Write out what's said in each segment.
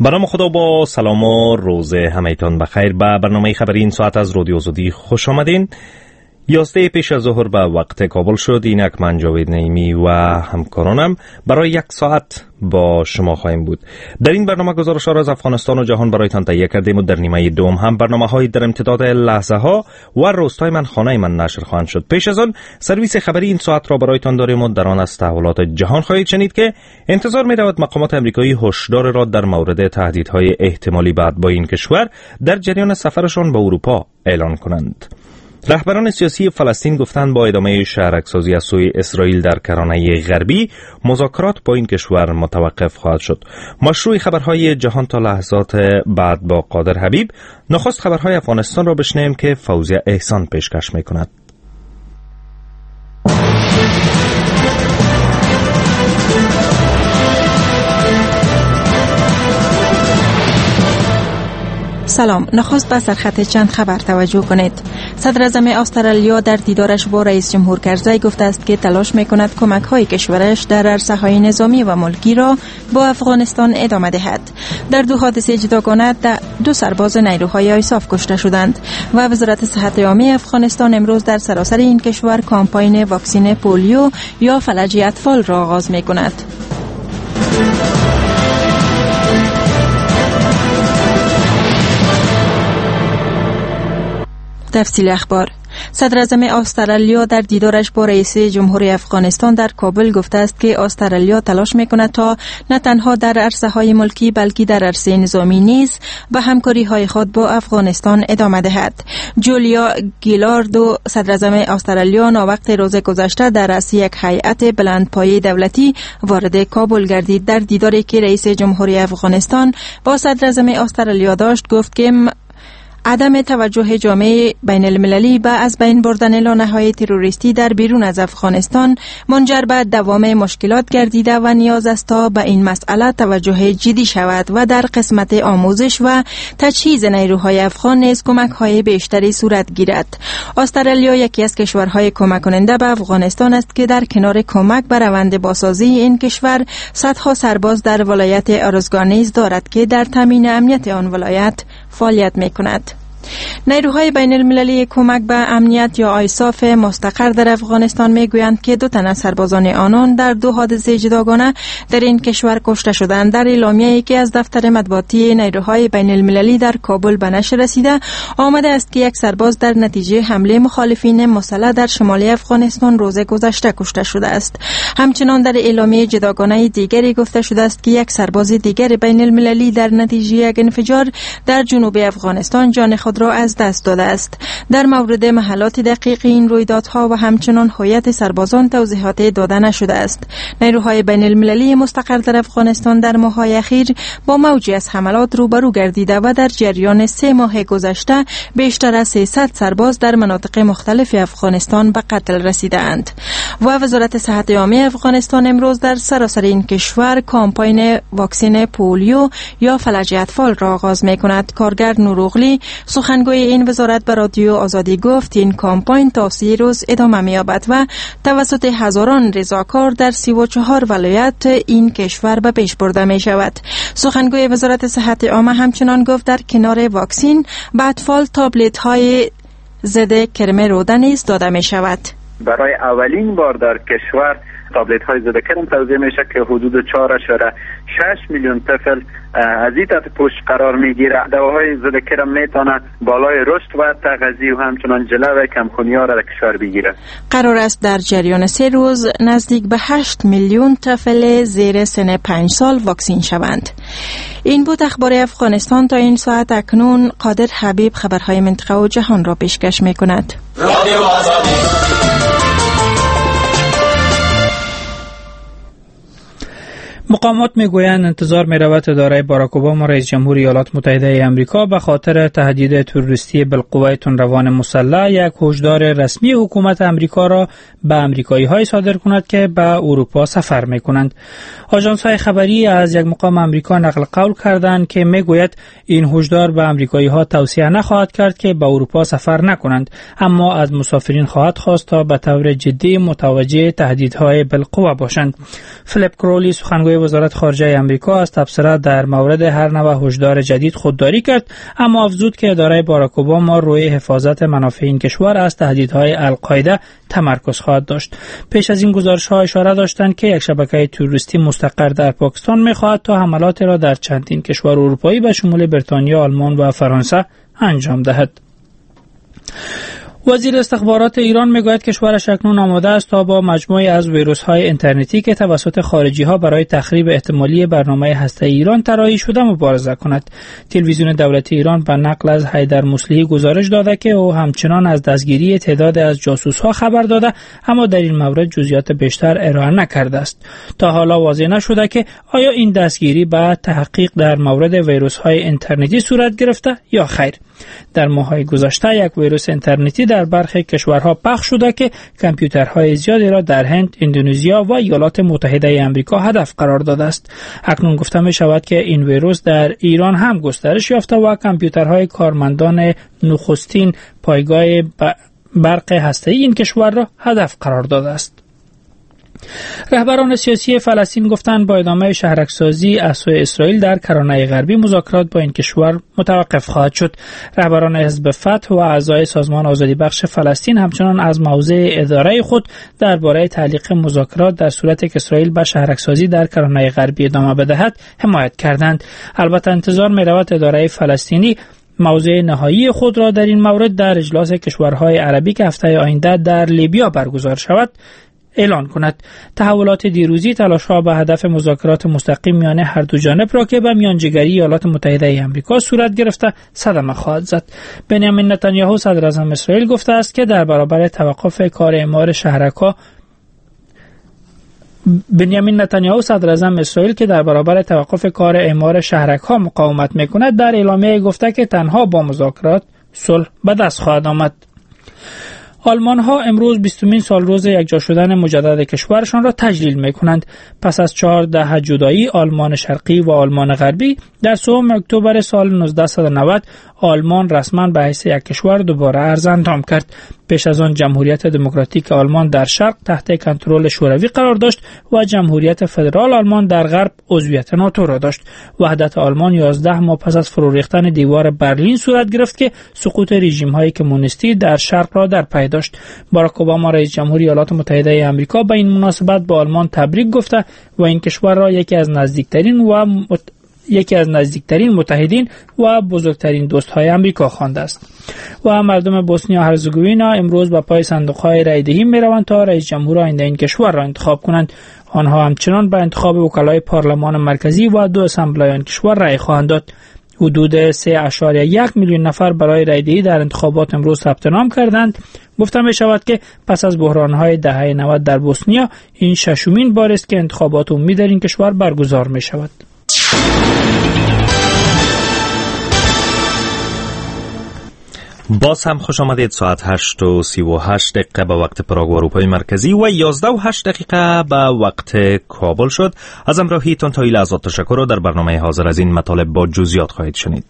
به نام خدا، با سلام و روز همه‌تان بخیر. به برنامه خبری این ساعت از رادیو آزادی خوش آمدین. 11 پیش از ظهر به وقت کابل شد. اینک من جاوید نعیمی و همکارانم برای یک ساعت با شما خواهیم بود. در این برنامه گزارش‌ها از افغانستان و جهان برایتان تهیه کردیم و در نیمه دوم هم برنامه‌های در امتداد لحظه‌ها و روستای من خانه من نشر خواهند شد. پیش از آن سرویس خبری این ساعت را برایتان داریم و در آن از تحولات جهان خواهید شنید که انتظار می‌رود مقامات آمریکایی هشدار را در مورد تهدیدهای احتمالی بعد با این کشور در جریان سفرشان به اروپا اعلان کنند. رهبران سیاسی فلسطین گفتند با ادامه شهرک‌سازی از سوی اسرائیل در کرانه غربی مذاکرات با این کشور متوقف خواهد شد. مشروع خبرهای جهان تا لحظات بعد با قادر حبیب. نخست خبرهای افغانستان را بشنویم که فوزیه احسان پیشکش می‌کند. سلام. نخست به سرخط چند خبر توجه کنید. صدر اعظم استرالیا در دیدارش با رئیس جمهور کرزی گفته است که تلاش می‌کند کمک‌های کشورش در عرصه‌های نظامی و ملکی را با افغانستان ادامه دهد. در دو حادثه جداگانه 2 سرباز نیروهای آیساف کشته شدند و وزارت صحت عامه افغانستان امروز در سراسر این کشور کامپاین واکسین پولیو یا فلج اطفال را آغاز می‌کند. تفصیل اخبار. صدر اعظم استرالیا در دیدارش با رئیس جمهور افغانستان در کابل گفته است که استرالیا تلاش می‌کند تا نه تنها در عرصه‌های ملکی بلکه در عرصه نظامی نیز به همکاری‌های خود با افغانستان ادامه دهد. جولیا گیلاردو، صدر اعظم استرالیا، ناوقت روز گذشته در رأس یک هیئت بلندپایه دولتی وارد کابل گردید. در دیداری که رئیس جمهوری افغانستان با صدر اعظم استرالیا داشت گفت که عدم توجه جامعه بین المللی به از بین بردن لانه‌های تروریستی در بیرون از افغانستان منجر به دوام مشکلات گردیده و نیاز است تا به این مسئله توجه جدی شود و در قسمت آموزش و تجهیز نیروهای افغان نیز کمک‌های بیشتری صورت گیرد. استرالیا یکی از کشورهای کمک کننده به افغانستان است که در کنار کمک به روند بازسازی این کشور صدها سرباز در ولایت ارزگان نیز دارد که در تامین امنیت آن ولایت فعالیت می‌کند. نیروهای بین المللی کمک به امنیت یا آیساف مستقر در افغانستان میگویند که 2 تن از سربازان آنان در 2 حادثه جداگانه در این کشور کشته شدند. در اعلامیه‌ای که از دفتر مطبوعاتی نیروهای بین المللی در کابل به نشر رسیده آمده است که یک سرباز در نتیجه حمله مخالفین مسلح در شمالی افغانستان روز گذشته کشته شده است. همچنان در اعلامیه جداگانه دیگری گفته شده است که یک سرباز دیگر بین المللی در نتیجه یک انفجار در جنوب افغانستان جان خود را از دست داده است. در مورد محلات دقیق این رویدادها و همچنان هویت سربازان توضیحات داده نشده است. نیروهای بین المللی مستقر در افغانستان در ماه‌های اخیر با موجی از حملات روبرو گردیده و در جریان 3 ماه گذشته بیشتر از 300 سرباز در مناطق مختلف افغانستان به قتل رسیدند. و وزارت صحت عامه افغانستان امروز در سراسر این کشور کامپاین واکسین پولیو یا فلج اطفال را آغاز می‌کند. کارگر نوروغلی سخنگوی این وزارت به رادیو آزادی گفت این کامپاین تا 30 روز ادامه می‌یابد و توسط هزاران رضاکار در 34 ولایت این کشور به پیش برده می‌شود. سخنگوی وزارت صحت عامه همچنان گفت در کنار واکسین به اطفال تابلت‌های ضد کرم روده نیز داده می‌شود. برای اولین بار در کشور تابلت های ضد کرم توزیع میشه که حدود 4.6 میلیون طفل از این تحت پوشش قرار میگیره. دواهای ضد کرم میتونه بالای رشد و تغذیه و همچنان جلو کمخونی ها را در کشور بگیره. قرار است در جریان 3 روز نزدیک به 8 میلیون طفل زیر سن 5 سال واکسین شوند. این بود اخبار افغانستان. تا این ساعت اکنون قادر حبیب خبرهای منطقه و جهان را پیشکش میکند. رادیو آزادی. مقامات میگویند انتظار می‌رود اداره باراک اوباما رئیس جمهور ایالات متحده آمریکا به خاطر تهدید تروریستی بالقوه تندروان مسلح یک هشدار رسمی حکومت آمریکا را به آمریکایی‌ها صادر کند که به اروپا سفر می‌کنند. آژانس‌های خبری از یک مقام آمریکا نقل قول کردند که میگوید این هشدار به آمریکایی‌ها توصیه نخواهد کرد که به اروپا سفر نکنند، اما از مسافرین خواهد خواست تا به طور جدی متوجه تهدیدهای بالقوه باشند. فلیپ کرولی سخنگوی وزارت خارجه آمریکا از تبصره در مورد هر نوع هشدار جدید خودداری کرد، اما افزود که اداره باراک اوباما روی حفاظت منافع این کشور از تهدیدهای القاعده تمرکز خواهد داشت. پیش از این گزارش‌ها اشاره داشتند که یک شبکه تروریستی مستقر در پاکستان می‌خواهد تا حملات را در چندین کشور اروپایی به شمول بریتانیا، آلمان و فرانسه انجام دهد. وزیر استخبارات ایران میگوید کشورش اکنون آماده است تا با مجموعی از ویروس‌های اینترنتی که توسط خارجی‌ها برای تخریب احتمالی برنامه هسته‌ای ایران طراحی شده مبارزه کند. تلویزیون دولتی ایران به نقل از حیدر مصلحی گزارش داده که او همچنان از دستگیری تعداد از جاسوس‌ها خبر داده، اما در این مورد جزئیات بیشتر ارائه نکرده است. تا حالا واضح نشده که آیا این دستگیری به تحقیق در مورد ویروس‌های اینترنتی صورت گرفته یا خیر. در ماه‌های گذشته یک ویروس اینترنتی در برخی کشورها پخش شده که کامپیوترهای زیادی را در هند، اندونزیا و ایالات متحده آمریکا هدف قرار داده است. اکنون گفته می شود که این ویروس در ایران هم گسترش یافته و کامپیوترهای کارمندان نخستین پایگاه برق هسته‌ای این کشور را هدف قرار داده است. رهبران سیاسی فلسطین گفتند با ادامه شهرک‌سازی از سوی اسرائیل در کرانه غربی مذاکرات با این کشور متوقف خواهد شد. رهبران حزب فتح و اعضای سازمان آزادی بخش فلسطین همچنان از موضع اداره خود درباره تعلیق مذاکرات در صورتی که اسرائیل به شهرک‌سازی در کرانه غربی ادامه بدهد حمایت کردند. البته انتظار می‌رود اداره فلسطینی موضع نهایی خود را در این مورد در اجلاس کشورهای عربی که هفته آینده در لیبیا برگزار شود اعلان کند. تحولات دیروزی تلاش‌ها به هدف مذاکرات مستقیم میان هر دو جانب را که به میانجیگری ایالات متحده آمریکا صورت گرفته صدمه خواهد زد. بنیامین نتانیاهو صدر اعظم اسرائیل گفته است که در برابر توقف کار اعمار شهرک‌ها مقاومت می‌کند، در اعلامیه گفته که تنها با مذاکرات صلح به دست خواهد آمد. آلمان ها امروز 20مین سال روز یکجا شدن مجدد کشورشان را تجلیل می کنند. پس از 4 دهه جدایی آلمان شرقی و آلمان غربی در 3 اکتبر سال 1990 آلمان رسما به حیث یک کشور دوباره ارزاندام کرد. پیش از آن جمهوریت دموکراتیک آلمان در شرق تحت کنترل شوروی قرار داشت و جمهوریت فدرال آلمان در غرب عضویت ناتو را داشت. وحدت آلمان 11 ماه پس از فرو ریختن دیوار برلین صورت گرفت که سقوط رژیم‌های کمونیستی در شرق را در پی داشت. باراک اوباما رئیس جمهوری ایالات متحده آمریکا به این مناسبت به آلمان تبریک گفته و این کشور را یکی از نزدیکترین متحدین و بزرگترین دوستهای آمریکا خوانده است. و مردم بوسنی و هرزگوینا امروز به پای صندوق‌های رای‌دهی می‌روند تا رئیس جمهور آینده این کشور را انتخاب کنند. آنها همچنان به انتخاب وکلای پارلمان مرکزی و 2 اسامبلای آن کشور رأی خواهند داد. حدود 3.1 میلیون نفر برای رای‌دهی در انتخابات امروز ثبت نام کردند. گفته می شود که پس از بحران‌های دهه 90 در بوسنیا این ششمین بار است که انتخابات عمومی در این کشور برگزار می شود. باز هم خوش آمدید. ساعت 8:38 به وقت پراگ و اروپای مرکزی و 11:08 به وقت کابل شد. از همراهیتان تا این لحظات تشکر و در برنامه حاضر از این مطالب با جزئیات خواهید شنید.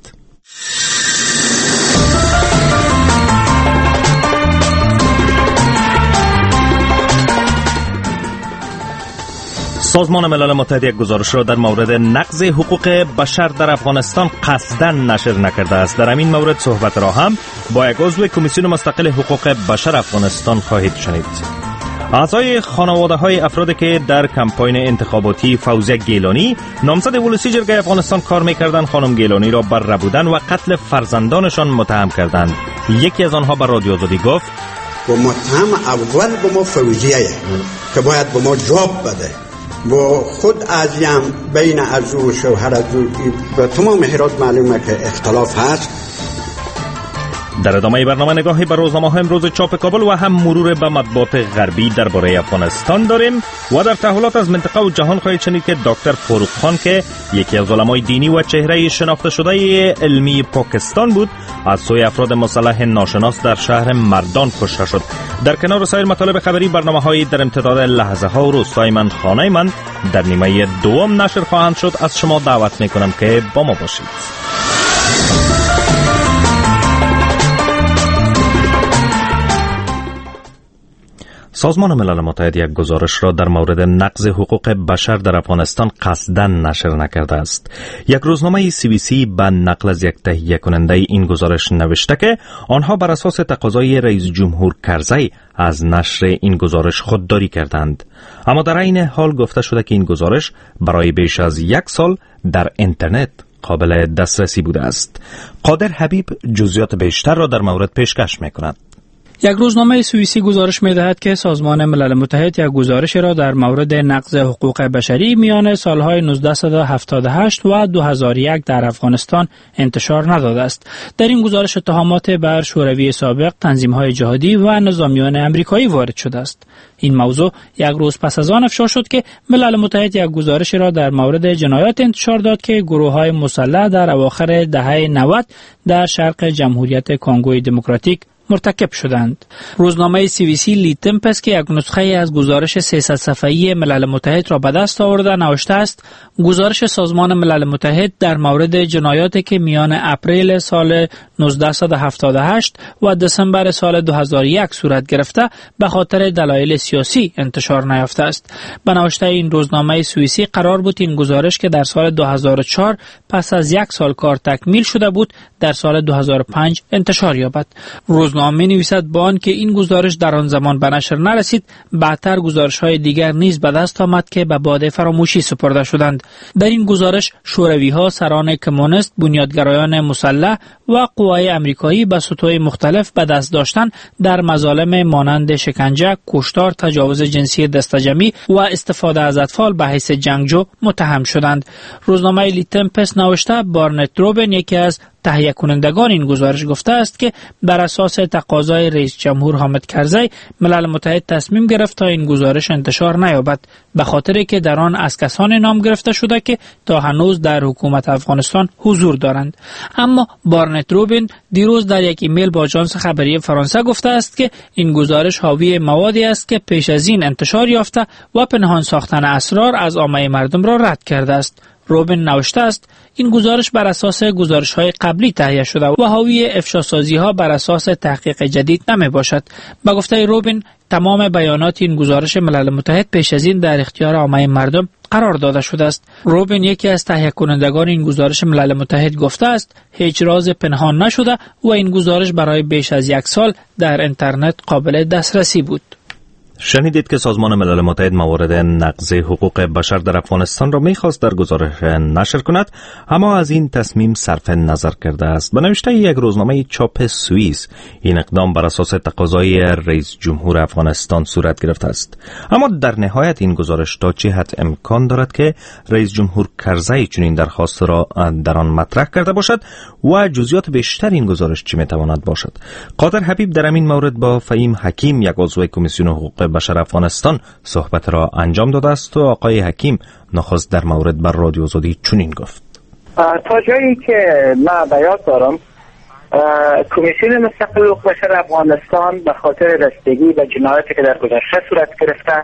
سازمان ملل متحد یک گزارش را در مورد نقض حقوق بشر در افغانستان قصداً نشر نکرده است. در همین مورد صحبت را هم با یک عضو کمیسیون مستقل حقوق بشر افغانستان خواهید شنید. اعضای خانواده‌های افرادی که در کمپاین انتخاباتی فوزیه گیلانی نامزد ولسی جرگه افغانستان کار می‌کردند، خانم گیلانی را بر ربودن و قتل فرزندانشان متهم کردند. یکی از آنها به رادیو آزادی گفت: و متهم اول به ما فوزیه که باید به ما جواب بده. و خود ازیم بین از او و شوهر از او به تمام هرات معلومه که اختلاف هست. در ادامه برنامه نگاهی به روزنامه‌های امروز چاپ کابل و هم مرور به مطبوعات غربی درباره افغانستان داریم و در تحولات از منطقه و جهان خواهید شنید که دکتر فاروق خان که یکی از علمای دینی و چهره شناخته شده علمی پاکستان بود، از سوی افراد مسلح ناشناس در شهر مردان کشته شد. در کنار سایر مطالب خبری برنامه‌های در امتداد لحظه‌ها و روزهای من خانه من در نیمه دوم نشر خواهند شد. از شما دعوت می‌کنم که با ما باشید. سازمان ملل متحد یک گزارش را در مورد نقض حقوق بشر در افغانستان قصداً نشر نکرده است. یک روزنامه CBC به نقل از یک تهیه کننده این گزارش نوشته که آنها بر اساس تقاضای رئیس جمهور کرزی از نشر این گزارش خودداری کردند. اما در این حال گفته شده که این گزارش برای بیش از 1 سال در اینترنت قابل دسترسی بوده است. قادر حبیب جزئیات بیشتر را در مورد پیشکش می‌کند. یک روزنامه سوئیسی گزارش می‌دهد که سازمان ملل متحد یک گزارش را در مورد نقض حقوق بشری میان سالهای 1978 و 2001 در افغانستان انتشار نداده است. در این گزارش اتهامات بر شوروی سابق، تنظیم‌های جهادی و نظامیان آمریکایی وارد شده است. این موضوع یک روز پس از آن افشا شد که ملل متحد یک گزارش را در مورد جنایات انتشار داد که گروه‌های مسلح در اواخر دهه 90 در شرق جمهوریت کنگوی دموکراتیک مرتکب شدند. روزنامه CBC لیتمپس که یک نسخه از گزارش 300 صفحه‌ای ملل متحد را به دست آورده نوشته است: گزارش سازمان ملل متحد در مورد جنایاتی که میان اپریل سال 1978 و دسامبر سال 2001 صورت گرفته به خاطر دلایل سیاسی انتشار نیافته است. به نوشته این روزنامه سوئیسی قرار بود این گزارش که در سال 2004 پس از 1 سال کار تکمیل شده بود در سال 2005 انتشار یابد. روزنامه می‌نویسد با آنکه این گزارش در آن زمان به نشر نرسید، بعدتر گزارش‌های دیگر نیز به دست آمد که به باد فراموشی سپرده شدند. در این گزارش شوروی‌ها، سران کمونیست، بنیادگرایان مسلح و قوای آمریکایی به سطوح مختلف به دست داشتن در مظالم مانند شکنجه، کشتار، تجاوز جنسی دستجمعی و استفاده از اطفال به حیث جنگجو متهم شدند. روزنامه لیتمپس نوشته بارنت روبن، یکی از تهیه کنندگان این گزارش، گفته است که بر اساس تقاضای رئیس جمهور حامد کرزی ملل متحد تصمیم گرفت تا این گزارش انتشار نیابد، به خاطر که در آن از کسانی نام گرفته شده که تا هنوز در حکومت افغانستان حضور دارند. اما بارنت روبن دیروز در یک ایمیل با آژانس خبری فرانسه گفته است که این گزارش حاوی موادی است که پیش از این انتشار یافته و پنهان ساختن اسرار از عامه مردم را رد کرده است. روبن نوشته است این گزارش بر اساس گزارش‌های قبلی تهیه شده و حاوی افشاسازی‌ها بر اساس تحقیق جدید نمی باشد. به گفته روبن تمام بیانات این گزارش ملل متحد پیش از این در اختیار عامه مردم قرار داده شده است. روبن، یکی از تهیه کنندگان این گزارش ملل متحد، گفته است هیچ راز پنهان نشده و این گزارش برای بیش از 1 سال در اینترنت قابل دسترسی بود. شنیدید که سازمان ملل متحد موارد نقض حقوق بشر در افغانستان را می‌خواست در گزارش نشر کند، اما از این تصمیم صرف نظر کرده است. به نوشته یک روزنامه چاپ سوئیس این اقدام بر اساس تقاضای رئیس جمهور افغانستان صورت گرفته است. اما در نهایت این گزارش تا چه حد امکان دارد که رئیس جمهور کرزی چنین درخواست را در آن مطرح کرده باشد و جزئیات بیشتر این گزارش چه می‌تواند باشد؟ قادر حبیب در این مورد با فهیم حکیم، یک عضو کمیسیون حقوق بشر افغانستان، صحبت را انجام داده است و آقای حکیم نخست در مورد بر رادیو آزادی چنین گفت: تا جایی که من به یاد دارم کمیسیون مستقل حقوق بشر افغانستان به خاطر رسیدگی به جنایاتی که در گذشته صورت گرفته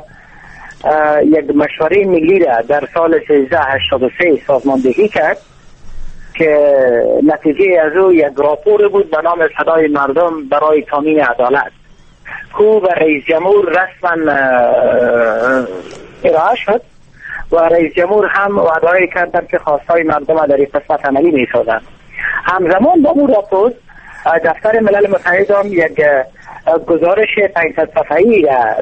یک مشوره ملی را در سال 1383 سازماندهی کرد که نتیجه از او یک راپور بود به نام صدای مردم برای تامین عدالت که به رئیس جمهور رسما ارائه شد و رئیس جمهور هم وعده کردند که خواستهای مردم در این قسمت عملی می‌سازند. همزمان با اون راپور دفتر ملل متحد هم یک گزارش 500 صفحه‌ای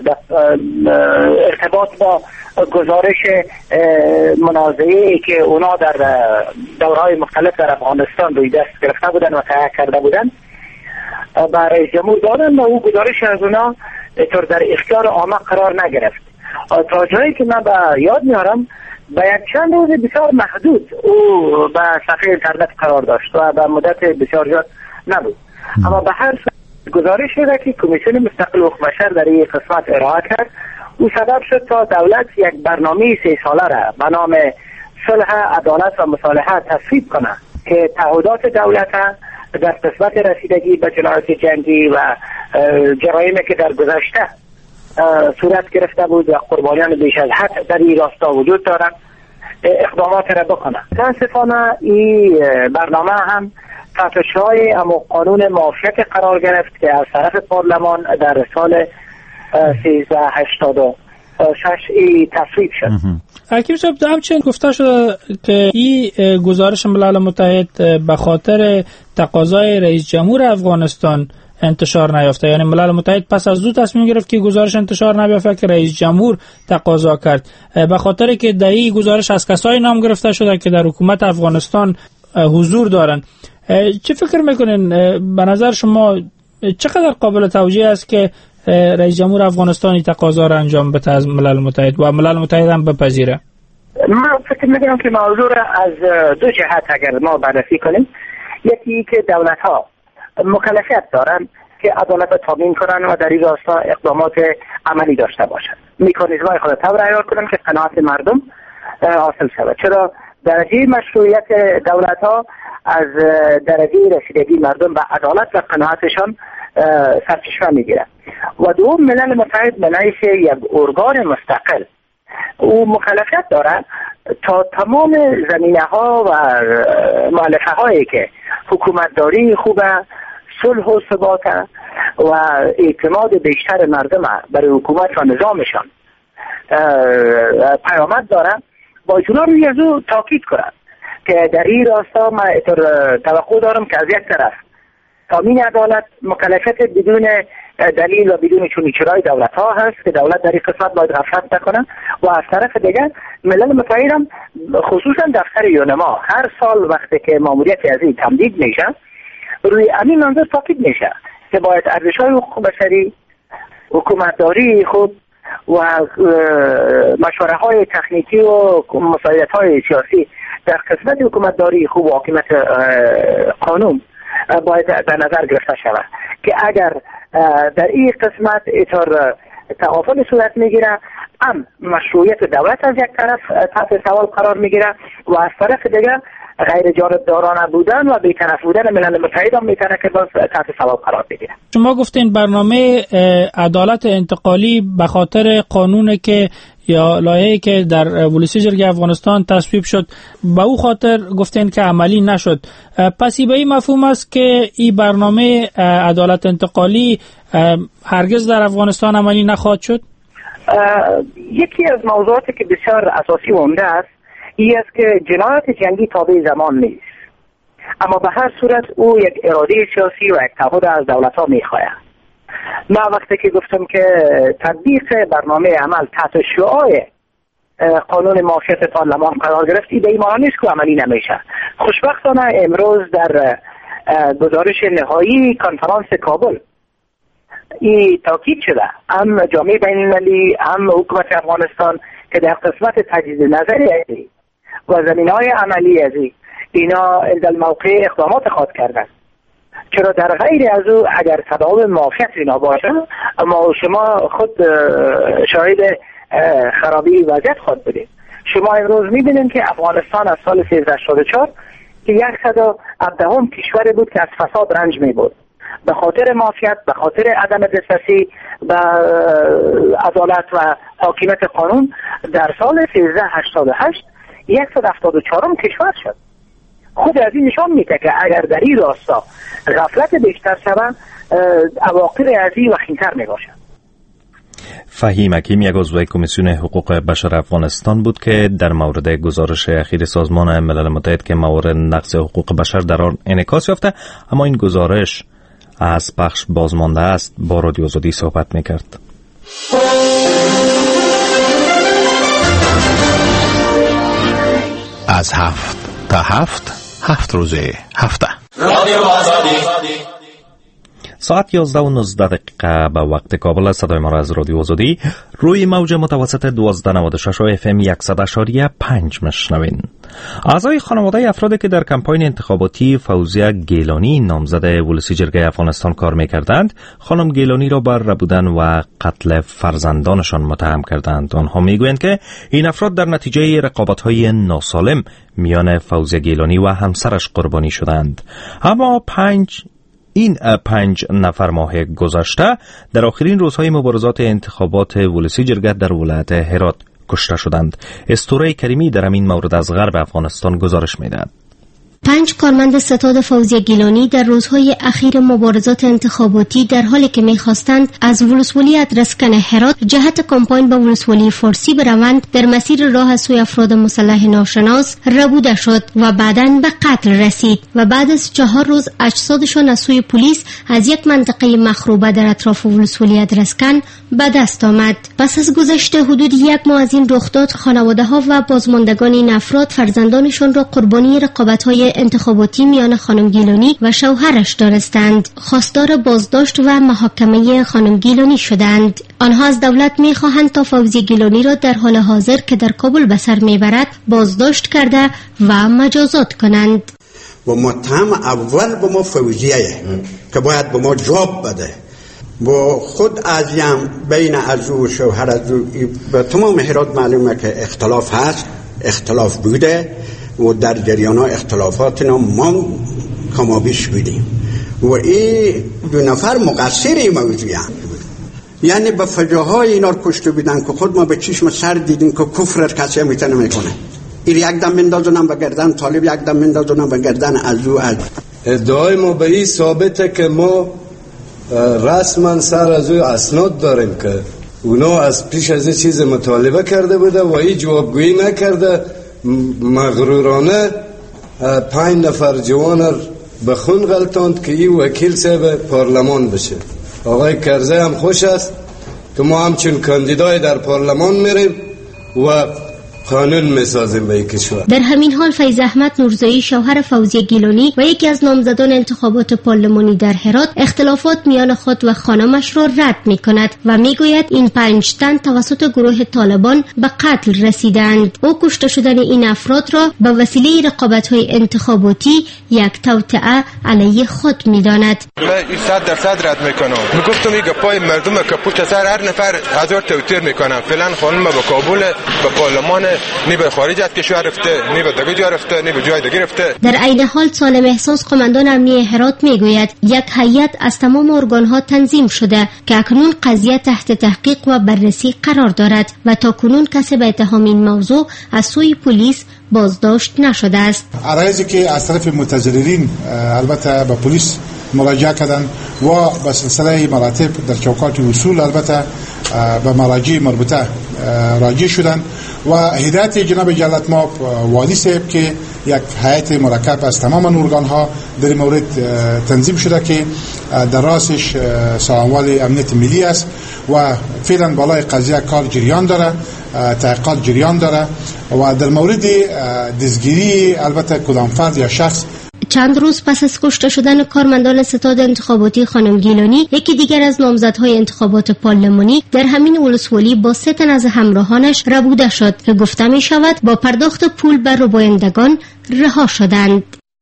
ارتباط با گزارش منازعه‌ای که اونا در دوره‌های مختلف در افغانستان روی دست گرفته بودن و تهیه کرده بودن برای رئیس جمهور دادن و او گزارش از اونا طور در اختیار عامه قرار نگرفت. تا جایی که من به یاد میارم به یک چند روز بسیار محدود او به صفحه اینترنت قرار داشت و به مدت بسیار زیاد نبود. اما به هر گزارش شده که کمیسیون مستقل حقوق بشر در این قسمت ارائه کرد، او سبب شد تا دولت یک برنامه 3 ساله را به نام صلح، عدالت و مصالحه تصویب کنه که تعهدات دولت در قسمت رسیدگی به جنایات جنگی و جرایمی که در گذشته صورت گرفته بود و قربانیان بیش از حد در این راستا وجود دارند اقدامات را بکنه. متاسفانه این برنامه هم تحت شعاع قانون معافیت قرار گرفت که از طرف پارلمان در سال 1386 تصویب شد. حکیم صاحب همچنین گفته شده که این گزارش ملل متحد به خاطر تقاضای رئیس جمهور افغانستان انتشار نیافته، یعنی ملل متحد پس از دو تصمیم گرفت که گزارش انتشار نیافته که رئیس جمهور تقاضا کرد، به خاطر که در این گزارش از کسایی نام گرفته شده که در حکومت افغانستان حضور دارن. چه فکر میکنین به نظر شما چقدر قابل توجیه است که رئیس جمهور افغانستانی تقاضا را انجام بده از ملل متحد و ملل متحد هم بپذیره؟ من فکر میکنم که موضوع را از دو جهت اگر ما بررسی کنیم، یکی که دولت ها مکلفیت دارن که عدالت را تامین کنن و در این راستا اقدامات عملی داشته باشند، مکانیزم‌های خود طور عیار کنن که قناعت مردم حاصل شود. چرا درجه مشروعیت دولت ها از درجه رسیدگی مردم به عدالت و قناعتشان سرچشمه میگیره. و دوم، ملل متحد به نحیث یک ارگان مستقل او مکلفیت دارد تا تمام زمینه ها و مؤلفه هایی که حکومتداری خوبه، صلح و ثبات و اعتماد بیشتر مردم برای حکومت و نظامشان پیامد دارد، با جلو روی از او تاکید کنند که در این راستا من توقع دارم که از یک طرف تامین عدالت مکلفیت بدون دلیل و بدون چونیچرای دولت ها هست که دولت در این قسمت باید غفلت نکنه، و از طرف دیگر ملل متحد هم خصوصا دفتر یونما هر سال وقتی که ماموریت از این تمدید میشه روی همین منظور تاکید میشه که باید ارزش‌های حقوق بشری، حکومتداری خود و مشوره های تکنیکی و مساعدت های سیاسی در قسمت حکومتداری خوب و حاکمیت قانون باید در نظر گرفته شود که اگر در این قسمت اطار تعافل صورت میگیره، هم مشروعیت دولت از یک طرف تحت سوال قرار میگیره و از طرف دیگر غیر جانبدارانه بودن و بی‌طرف بودن ملل متحد هم میتونه که باز تحت سوال قرار بگیره. شما گفتین برنامه عدالت انتقالی به خاطر قانون که یا لایحه‌ای که در ولسی جرگه افغانستان تصویب شد به او خاطر گفتین که عملی نشد. پس به این مفهوم است که این برنامه عدالت انتقالی هرگز در افغانستان عملی نخواهد شد؟ یکی از موضوعاتی که بسیار اساسی و عمده است این است که جنایت جنگی تابع زمان نیست، اما به هر صورت او یک اراده سیاسی و یک تعهد از دولت ها میخواهد. من وقتی که گفتم که تطبیق برنامه عمل تحت شعاع قانون معافیت پارلمان قرار گرفتی به این معنی نیست که عملی نمیشه. خوشبختانه امروز در گزارش نهایی کنفرانس کابل این تاکید شده، هم جامعه بین المللی هم حکومت افغانستان که در قسمت تجدید نظری ازی و زمینهای عملی ازی اینا اندل موقع اقدامات خواهد کردن. چرا در غیر از او اگر تداوم معافیت اینا باشه اما شما خود شاهد خرابی وضعیت خود بدید. شما امروز میبینید که افغانستان از سال 1384 که 117 کشور بود که از فساد رنج میبرد به خاطر معافیت، به خاطر عدم دسترسی به عدالت و حاکمیت قانون، در سال 1388 174 کشور شد. خود از این نشان میده که اگر در این راستا غفلت بیشتر شود عواقب از این وخیم‌تر میباشد. فهیم حکیم یک عضو کمیسیون حقوق بشر افغانستان بود که در مورد گزارش اخیر سازمان ملل متحد که موارد نقض حقوق بشر در آن انعکاس یافته اما این گزارش از پخش بازمانده است با رادیو آزادی صحبت میکرد. از 7 تا 7 روز هفته رادیو آزادی. ساعت 11:19 به وقت کابل. صدای ما را از رادیو آزادی روی موج متوسط 1296 و FM 100.5 میشنوین. اعضای خانواده افرادی که در کمپاین انتخاباتی فوزیه گیلانی نامزد ولسی جرگه افغانستان کار می‌کردند، خانم گیلانی را بر ربودن و قتل فرزندانشان متهم کردند. آنها میگویند که این افراد در نتیجه رقابت‌های ناسالم میان فوزیه گیلانی و همسرش قربانی شدند. اما 5 نفر ماه گذشته در آخرین روزهای مبارزات انتخابات ولسی جرگه در ولایت هرات کشته شدند. استوره کریمی در همین مورد از غرب افغانستان گزارش می‌دهد. 5 کارمند ستاد فوزیه گیلانی در روزهای اخیر مبارزات انتخاباتی در حالی که می‌خواستند از ولسوالی ادرسکن هرات جهت کمپاین به ولسوالی فارسی بروند در مسیر راه سوی افراد مسلح ناشناس ربوده شد و بعداً به قتل رسید و بعد از 4 روز اجسادشان از سوی پلیس از یک منطقه مخروبه در اطراف ولسوالی ادرسکن به دست آمد. پس از گذشت حدود 1 ماه از این رخداد، خانواده‌ها و بازماندگان این افراد فرزندانشان را قربانی رقابت‌های انتخاباتی میان خانم گیلانی و شوهرش دانستند. خواستار بازداشت و محاکمه خانم گیلانی شدند. آنها از دولت می‌خواهند تا فوزیه گیلانی را در حال حاضر که در کابل به سر میبرد بازداشت کرده و مجازات کنند. و متهم اول به ما فوزیه که باید به ما جواب بده. و خود ازیم بین از او و شوهر از او به تمام هرات معلومه که اختلاف هست، اختلاف بوده و در جریان ها اختلافاتنا ما کمابیش بودیم و این 2 نفر مقصر این موضوع هم. یعنی به فجاهای اینا رو کشته بودن که خود ما به چشم سر دیدیم که کفر کسی میتونه میکنه. این یک دم مندازونم به گردن طالب، یک دم مندازونم به گردن از او. ادعای ما به این ثابته که ما رسما سر از او اسناد داریم که اونا از پیش از این چیز مطالبه کرده بوده و این جوابگویی نکرده. مغرورانه 5 نفر جوان به خون غلطاند که این وکیل صاحب پارلمان بشه. آقای کرزی هم خوش است که ما همچون کاندیدای در پارلمان میریم و قانون میسازیم به کشور. در همین حال فیض احمد نورزایی شوهر فوزیه گیلانی و یکی از نامزدان انتخابات پارلمانی در هرات اختلافات میان خود و خانمش را رد میکند و میگوید این 5 تن توسط گروه طالبان به قتل رسیدند. او کشته شدن این افراد را به وسیله رقابت‌های انتخاباتی یک توطئه علیه خود میداند. من 100% رد میکنم. میگفتم این گپای مردم که پشت سر هر نفر هزار توتیر میکنن. فعلا خانم به کابل به پارلمان نی به خارج از کشور رفته، نی به دیگه جا رفته، نی به جای دیگه رفته. در عین حال سالم احساس قماندان امنیه هرات میگوید یک هیئت از تمام ارگان‌ها تنظیم شده که اکنون قضیه تحت تحقیق و بررسی قرار دارد و تا کنون کسی به اتهام این موضوع از سوی پلیس بازداشت نشده است. عرایزی که از طرف متضررین البته به پلیس مراجعه کردن و به سلسله مراتب در چوکات وصول البته به مراجع مربوطه راجع شدن و هدایت جناب جلالت ماب والی صاحب که یک هیئت مرکب از تمام ارگان‌ها در این مورد تنظیم شده که در راسش سازمان امنیت ملی است و فعلا بالای قضیه کار جریان داره، تحقیقات جریان داره و در مورد دستگیری البته کدام فرد یا شخص. چند روز پس از کشته شدن کارمندان ستاد انتخاباتی خانم گیلانی، یکی دیگر از نامزدهای انتخابات پارلمانی در همین ولسوالی با 3 تن از همراهانش ربوده شد که گفته می شود با پرداخت پول بر ربایندگان رها شدند.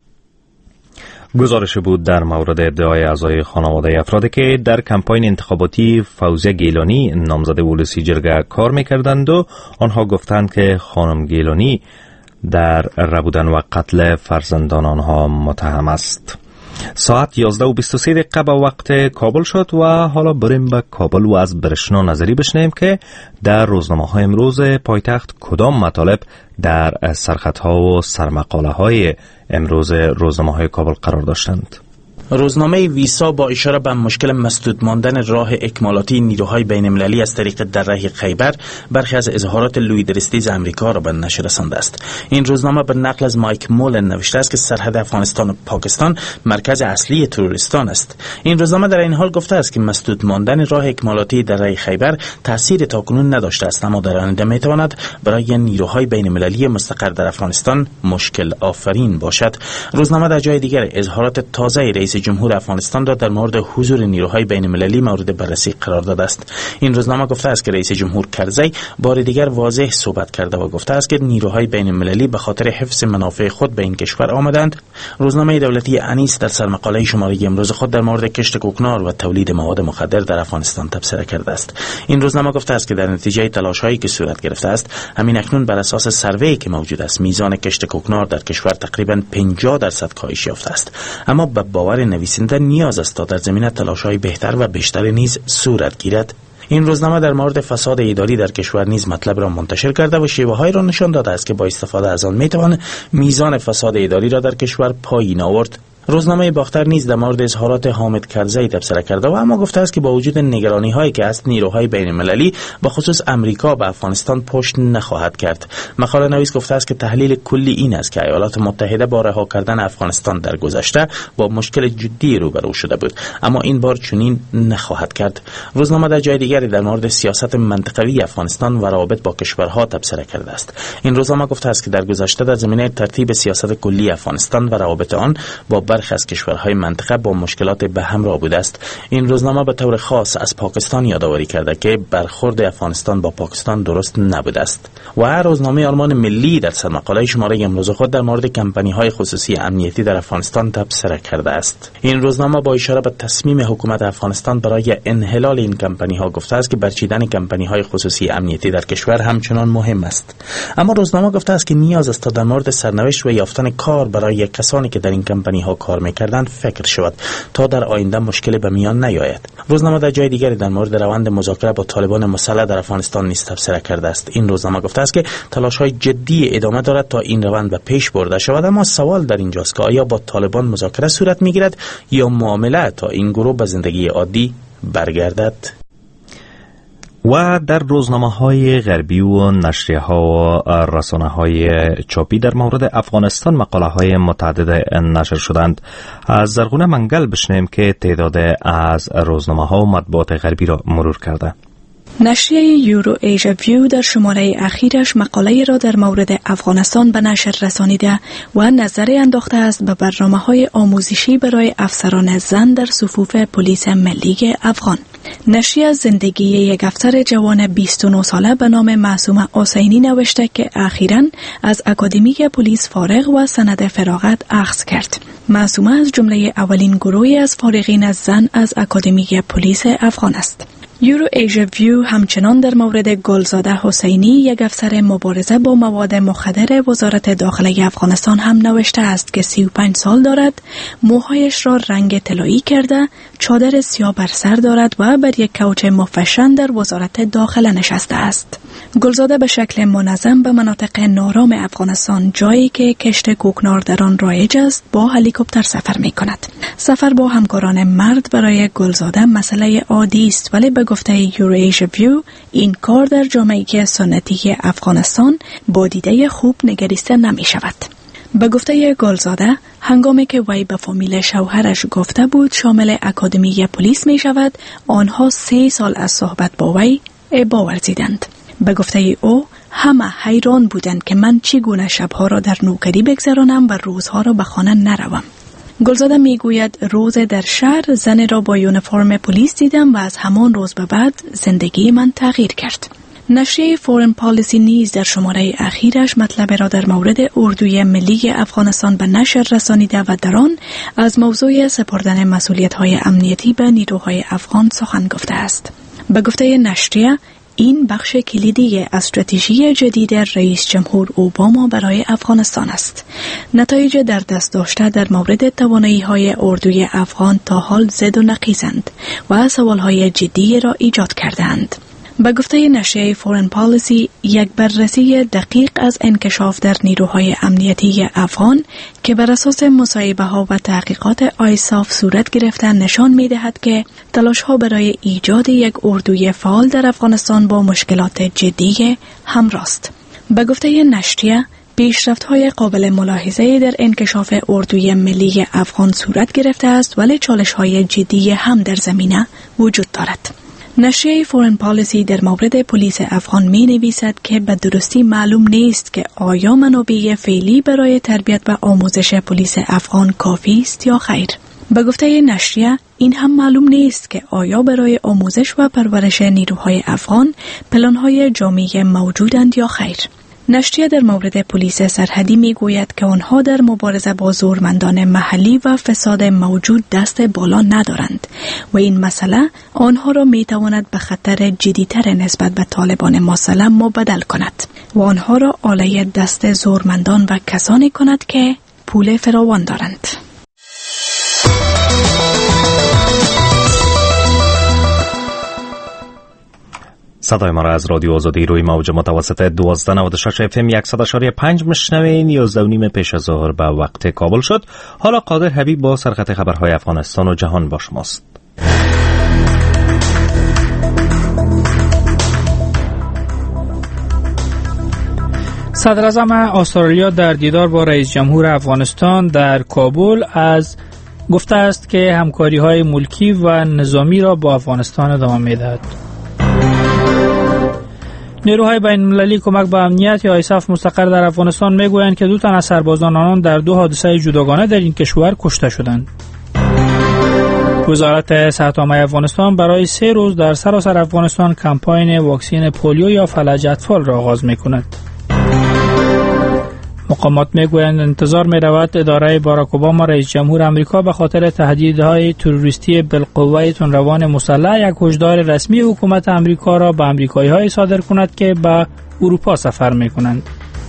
گزارش بود در مورد ادعای اعضای خانواده افرادی که در کمپاین انتخاباتی فوزیه گیلانی نامزد ولسی جرگه کار می‌کردند و آنها گفتند که خانم گیلانی در ربودن و قتل فرزندان آنها متهم است. ساعت 11:23 به وقت کابل شد و حالا بریم به کابل و از برشنا نظری بشنیم که در روزنامه‌های امروز پایتخت کدام مطالب در سرخطها و سرمقاله‌های امروز روزنامه‌های کابل قرار داشتند. روزنامه ویسا با اشاره به مشکل مسدود ماندن راه اکمالاتی نیروهای بین‌المللی از طریق دره خیبر برخی از اظهارات لوی درستیز امریکا را به نشر رسانده است. این روزنامه به نقل از مایک مولن نوشته است که سرحد افغانستان و پاکستان مرکز اصلی تروریستان است. این روزنامه در این حال گفته است که مسدود ماندن راه اکمالاتی دره خیبر تأثیر تاکنون نداشته است، اما در آینده میتواند برای نیروهای بین‌المللی مستقر در افغانستان مشکل آفرین باشد. روزنامه در جای دیگر اظهارات تازه رئیس جمهور افغانستان را در مورد حضور نیروهای بین‌المللی مورد بررسی قرار داده است. این روزنامه گفته است که رئیس جمهور کرزی بار دیگر واضح صحبت کرده و گفته است که نیروهای بین‌المللی به خاطر حفظ منافع خود به این کشور آمدند. روزنامه دولتی انیس در سرمقاله شماره امروز خود در مورد کشت کوکنار و تولید مواد مخدر در افغانستان تبصره کرده است. این روزنامه گفته است که در نتیجه تلاش‌هایی که صورت گرفته است، همین اکنون بر اساس سروی که موجود است، میزان کشت کوکنار در کشور تقریباً 50% کاهش یافته است. اما به باور نویسنده نیاز است تا در زمینه تلاش‌های بهتر و بیشتر نیز صورت گیرد. این روزنامه در مورد فساد اداری در کشور نیز مطلب را منتشر کرده و شیوه‌های را نشان داده است که با استفاده از آن میتوان میزان فساد اداری را در کشور پایین آورد. روزنامه باختر نیز در مورد اظهارات حامد کرزی تبصره کرده و اما گفته است که با وجود نگرانی هایی که است نیروهای بین المللی به خصوص امریکا به افغانستان پشت نخواهد کرد. مقاله نویس گفته است که تحلیل کلی این است که ایالات متحده با رها کردن افغانستان در گذشته با مشکل جدی روبرو شده بود، اما این بار چنین نخواهد کرد. روزنامه در جای دیگری در مورد سیاست منطقوی افغانستان و روابط با کشورها تبصره کرده است. این روزنامه گفته است که در گذشته در زمینه ترتیب سیاست کلی افغانستان و روابط آن با برخی از کشورهای منطقه با مشکلات به همراه بوده است. این روزنامه به طور خاص از پاکستان یادآوری کرده که برخورد افغانستان با پاکستان درست نبوده است. و روزنامه آرمان ملی در سرمقاله شماره امروز خود در مورد کمپانی‌های خصوصی امنیتی در افغانستان تبصره کرده است. این روزنامه با اشاره به تصمیم حکومت افغانستان برای انحلال این کمپانی‌ها گفته است که برچیدن کمپانی‌های خصوصی امنیتی در کشور همچنان مهم است. اما روزنامه گفته است که نیاز است تا در مورد سرنوشت و یافتن کار برای کسانی که در این کمپانی‌ها کار می‌کردند فکر شود تا در آینده مشکلی به میان نیاید. روزنامه در جای دیگری در مورد روند مذاکره با طالبان مسلح در افغانستان نیز تبصره کرده است. این روزنامه گفته است که تلاش‌های جدی ادامه دارد تا این روند به پیش برده شود، اما سوال در اینجاست که آیا با طالبان مذاکره صورت می‌گیرد یا معامله تا این گروه به زندگی عادی برگردد؟ و در روزنامه‌های غربی و نشریه‌ها و رسانه‌های چاپی در مورد افغانستان مقاله‌های متعدد نشر شدند. از زرغونه منگل بشنیم که تعداد از روزنامه‌ها و مطبوعات غربی را مرور کرده. نشریه یورو ایژا ویو در شماره اخیرش مقاله را در مورد افغانستان به نشر رسانیده و نظری انداخته است به برنامه‌های آموزشی برای افسران زن در صفوف پلیس ملی افغان. نشریه زندگی یک افسر جوان 29 ساله به نام معصومه حسینی نوشته که اخیراً از اکادمی پلیس فارغ و سند فراغت اخذ کرد. معصومه از جمله اولین گروهی از فارغین از زن از اکادمی پلیس افغان است. یورو ایژا ویو همچنان در مورد گلزاده حسینی، یک افسر مبارزه با مواد مخدر وزارت داخله افغانستان هم نوشته است که 35 سال دارد، موهایش را رنگ طلایی کرده، چادر سیاه بر سر دارد و بر یک کوچ مفشن در وزارت داخله نشسته است. گلزاده به شکل منظم به مناطق نارام افغانستان، جایی که کشت کوکنار در آن رایج است، با هلیکوپتر سفر می کند. سفر با همکاران مرد برای گلزاده مسئله عادی است، ولی به گفته یورو ایژا ویو این کار در جامعه سنتی افغانستان با دیده خوب نگریسته نمی شود. به گفته گلزاده، هنگامی که وی به فامیل شوهرش گفته بود شامل اکادمی پلیس می شود، آنها 3 سال از صحبت با وی ابا ورزیدند. به گفته او، همه حیران بودند که من چگونه شبها را در نوکری بگذرانم و روزها را به خانه نروم. گلزاده میگوید روز در شهر زن را با یونیفرم پلیس دیدم و از همان روز به بعد زندگی من تغییر کرد. نشریه فورن پالیسی نیز در شماره اخیرش مطلب را در مورد اردوی ملی افغانستان به نشر رسانیده و در آن از موضوع سپردن مسئولیت‌های امنیتی به نیروهای افغان سخن گفته است. به گفته نشریه، این بخش کلیدی استراتژی جدید رئیس جمهور اوباما برای افغانستان است. نتایج در دست داشته در مورد توانایی‌های اردوی افغان تا حال زد و نقیصند و سوال‌های جدی را ایجاد کردند. به گفته نشریه فورن پالیسی، یک بررسی دقیق از انکشاف در نیروهای امنیتی افغان که بر اساس مصاحبه‌ها و تحقیقات آیساف صورت گرفته نشان می‌دهد که تلاش‌ها برای ایجاد یک اردوی فعال در افغانستان با مشکلات جدی همراه است. به گفته نشریه، پیشرفت‌های قابل ملاحظه در انکشاف اردوی ملی افغان صورت گرفته است، ولی چالش‌های جدی هم در زمینه وجود دارد. نشریه فورن پالیسی در مورد پلیس افغان می نویسد که به درستی معلوم نیست که آیا منابع فعلی برای تربیت و آموزش پلیس افغان کافی است یا خیر. به گفته نشریه، این هم معلوم نیست که آیا برای آموزش و پرورش نیروهای افغان پلان‌های جامعی موجودند یا خیر. نشریه در مورد پلیس سرحدی می گوید که آنها در مبارزه با زورمندان محلی و فساد موجود دست بالا ندارند و این مسئله آنها را می تواند به خطر جدی‌تر نسبت به طالبان مسلح مبدل کند و آنها را آله دست زورمندان و کسانی کند که پول فراوان دارند. صدای ما را از رادیو آزادی روی موج متوسط 1296 FM 100.5 میشنوین. 11:30 پیش از ظهر به وقت کابل شد. حالا قادر حبیب با سرخط خبرهای افغانستان و جهان با شماست. صدر اعظم استرالیا در دیدار با رئیس جمهور افغانستان در کابل گفته است که همکاری‌های ملکی و نظامی را با افغانستان ادامه می‌دهد. نیروهای بین‌المللی کمک به امنیت یا ایساف مستقر در افغانستان میگویند که 2 تن از سربازان آنان در 2 حادثه جداگانه در این کشور کشته شدند. وزارت صحت عامه افغانستان برای 3 روز در سراسر افغانستان کمپاین واکسین پولیو یا فلج اطفال را آغاز می‌کند. مقامات میگویند انتظار می‌رود اداره باراک اوباما رئیس جمهور آمریکا به خاطر تهدیدهای تروریستی بالقوه تندروان مسلح یک هشدار رسمی حکومت آمریکا را به آمریکایی‌ها صادر کند که به اروپا سفر می‌کنند.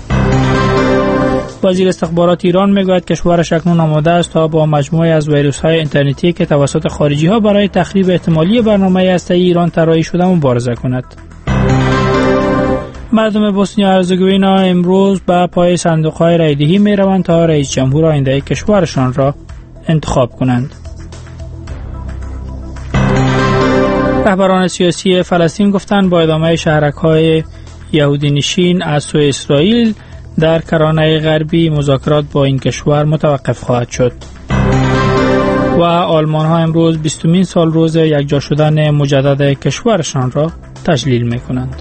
وزیر استخبارات ایران میگوید کشورش اکنون آماده است تا با مجموعه از ویروس‌های اینترنتی که توسط خارجی‌ها برای تخریب احتمالی برنامه هسته‌ای ایران طراحی شده مبارزه کند. مردم بوسنی و هرزگوینا امروز به پای صندوق‌های رایدهی می‌روند تا رئیس جمهور آینده کشورشان را انتخاب کنند. رهبران سیاسی فلسطین گفتند با ادامه شهرک‌های یهودی نشین از سوی اسرائیل در کرانه غربی مذاکرات با این کشور متوقف خواهد شد. و آلمان‌ها امروز 20مین سال روز یکجا شدن مجدد کشورشان را تجلیل می‌کنند.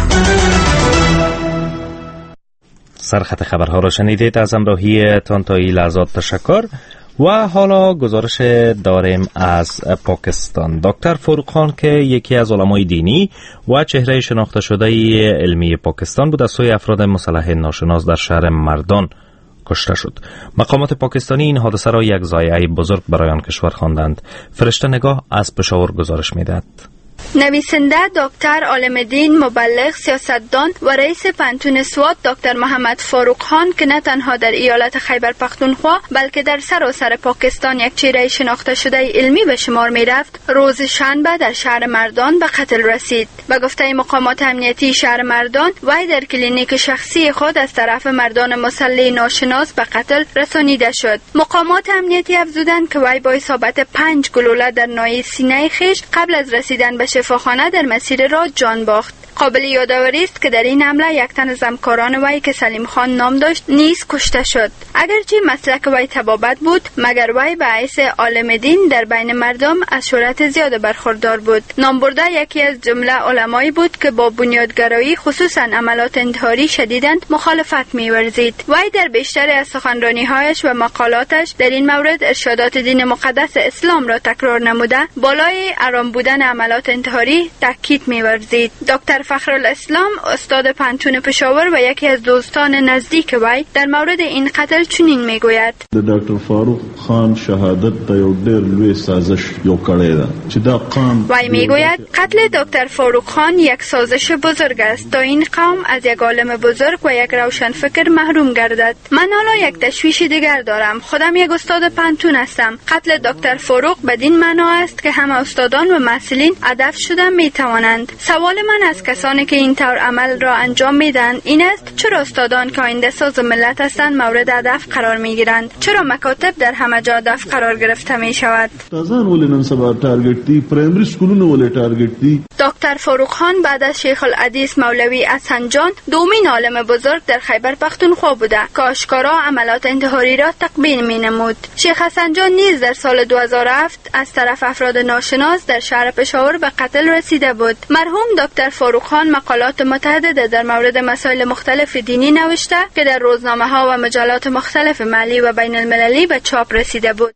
سرخط خبرها را شنیدید. از همراهی تان تا این لحظات تشکر. و حالا گزارش داریم از پاکستان. دکتر فاروق خان که یکی از علمای دینی و چهره شناخته شده علمی پاکستان بود، از سوی افراد مسلح ناشناس در شهر مردان کشته شد. مقامات پاکستانی این حادثه را یک ضایعه بزرگ برای آن کشور خواندند. فرشته نگاه از پشاور گزارش می‌دهد. نویسنده دکتر عالم دین، مبلغ، سیاستدان و رئیس پنتون سوات دکتر محمد فاروق خان که نه تنها در ایالت خیبر پختونخوا بلکه در سراسر پاکستان یک چهره شناخته شده علمی به شمار می رفت، روز شنبه در شهر مردان به قتل رسید. به گفته مقامات امنیتی شهر مردان، وی در کلینیک شخصی خود از طرف مردان مسلح ناشناس به قتل رسانیده شد. مقامات امنیتی افزودند که وی با اصابت 5 گلوله در ناحیه سینه خویش قبل از رسیدن به شفاخانه در مسیر راه جان باخت. قابل یادآوری است که در این حمله یک تن از همکاران وی که سلیم خان نام داشت نیز کشته شد. اگرچه مسلک وی تبابت بود، مگر وی به حیث عالم دین در بین مردم از شهرت زیاد برخوردار بود. نام برده یکی از جمله علمایی بود که با بنیادگرایی خصوصا عملات انتحاری شدیداً مخالفت می‌ورزید. وی در بیشتر از سخنرانی‌هایش و مقالاتش در این مورد ارشادات دین مقدس اسلام را تکرار نموده، بالای حرام بودن عملات انتحاری تاکید می‌ورزید. دکتر فخرالاسلام استاد پنتون پشاور و یکی از دوستان نزدیک وی در مورد این قتل چنین میگوید: دکتر فاروق خان شهادت د یو ډیر لوی سازش یو کړی ده چې دا قوم. وی میگوید قتل دکتر فاروق خان یک سازش بزرگ است تا این قوم از یک عالم بزرگ و یک روشن فکر محروم گردد. من حالا یک تشویش دیگر دارم. خودم یک استاد پنتون هستم. قتل دکتر فاروق بدین معنا است که همه استادان و محصلین هدف شدن میتوانند. سوال من از کسانی که این طور عمل را انجام میدن این است: چرا استادان که آینده ساز ملت هستند مورد هدف قرار میگیرند؟ چرا مکاتب در همه جا هدف قرار گرفته می شود؟ استادان ولې نن سبا ټارګټ دي، پرایمری سکولونه ولې ټارګټ دي؟ دکتر فاروق خان بعد از شیخ الحدیث مولوی حسن جان دومین عالم بزرگ در خیبر پختونخوا بوده که آشکارا عملات انتحاری را تقبیل می نمود. شیخ حسن جان نیز در سال 2007 از طرف افراد ناشناس در شهر پشاور به قتل رسیده بود. مرحوم دکتر فاروق خان مقالات متعدد در مورد مسائل مختلف دینی نوشته که در روزنامه‌ها و مجلات مختلف محلی و بین المللی به چاپ رسیده بود.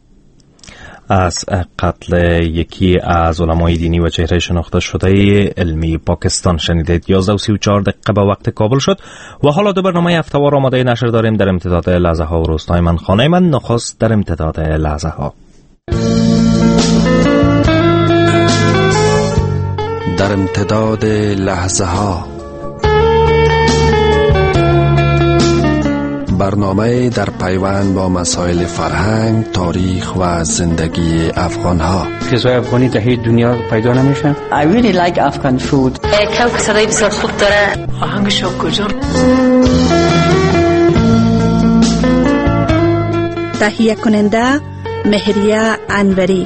از قتل یکی از علمای دینی و چهره شناخته شده علمی پاکستان شنیدید. 11:34 به وقت کابل شد و حالا دو برنامه هفته‌وار آماده نشر داریم در امتداد لحظه ها و روزهای من. خانه من نخست در امتداد لحظه ها. در امتداد لحظه ها برنامه در پیوند با مسائل فرهنگ، تاریخ و زندگی افغان‌ها. غذای افغانی در هیچ دنیا پیدا نمیشه. I really like Afghan food. کوک صدای بسیار خوب داره. آهنگش کجا؟ تهیه کننده مهریه انوری.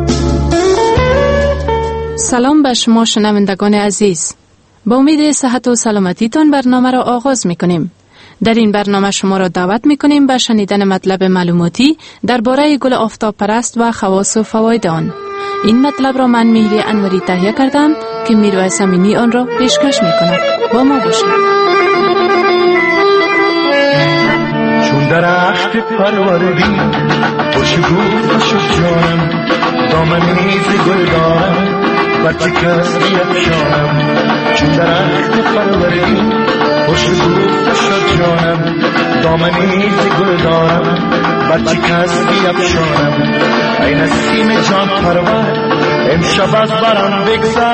سلام به شما شنوندگان عزیز. با امید صحت و سلامتیتان برنامه را آغاز می‌کنیم. در این برنامه شما را دعوت می‌کنیم به شنیدن مطلب معلوماتی درباره گل آفتاب پرست و خواص و فواید آن. این مطلب را من مهری انوری تهیه کردم که میرویس امینی آن را پیشکش می‌کند. با ما باشید. چون درخت پروردی خوشبو شد جانم، دامنی ز گل دارم بچه کس بیفشانم. چون درخت پروردی خوشبو شد جانم، دامنی ز گل دارم بچه کس بیفشانم. ای نسیم جان پرور امشب از برم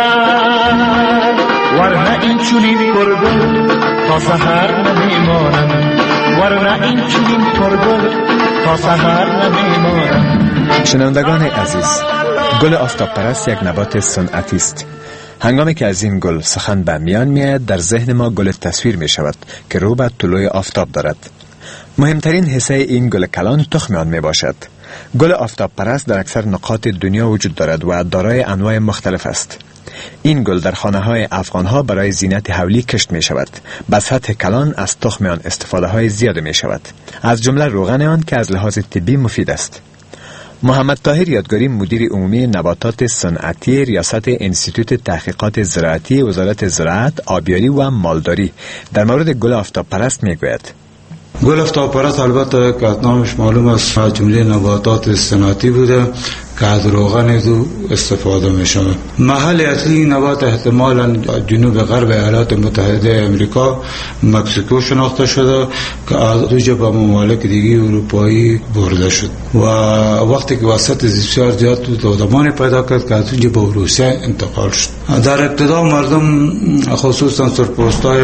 بگذر، ورنه این چونین پرگل تا سحر نمیمانم، ورنه این چونین پرگل تا سحر نمیمانم. شنوندگان عزیز، گل آفتاب پرست یک نبات صنعتی است. هنگامی که از این گل سخن به میان میاد، در ذهن ما گل تصویر می شود که رو به طلوع آفتاب دارد. مهمترین حصه این گل کلان تخم آن می باشد. گل آفتاب پرست در اکثر نقاط دنیا وجود دارد و دارای انواع مختلف است. این گل در خانه های افغان ها برای زینت حولی کشت می شود. به سطح کلان از تخم آن استفاده های زیاد می شود، از جمله روغن آن که از لحاظ طبی مفید است. محمد طاهر یادگاری، مدیر عمومی نباتات صنعتی ریاست انستیتوت تحقیقات زراعتی وزارت زراعت، آبیاری و مالداری، در مورد گل آفتاب پرست می گوید. گل آفتاب پرست البته که نامش معلوم است از جمله نباتات صنعتی بوده که از روغن دو استفاده می شود. محل اصلی نبات احتمالاً جنوب غرب ایالات متحده امریکا، مکزیکو شناخته شده که از دو جبهه ممالک دیگه اروپایی برده شد و وقتی که وسط بسیار زیاد دامانی پیدا کرد که از اونجا به روسیه انتقال شد. در ابتدا مردم خصوصا سرپرستای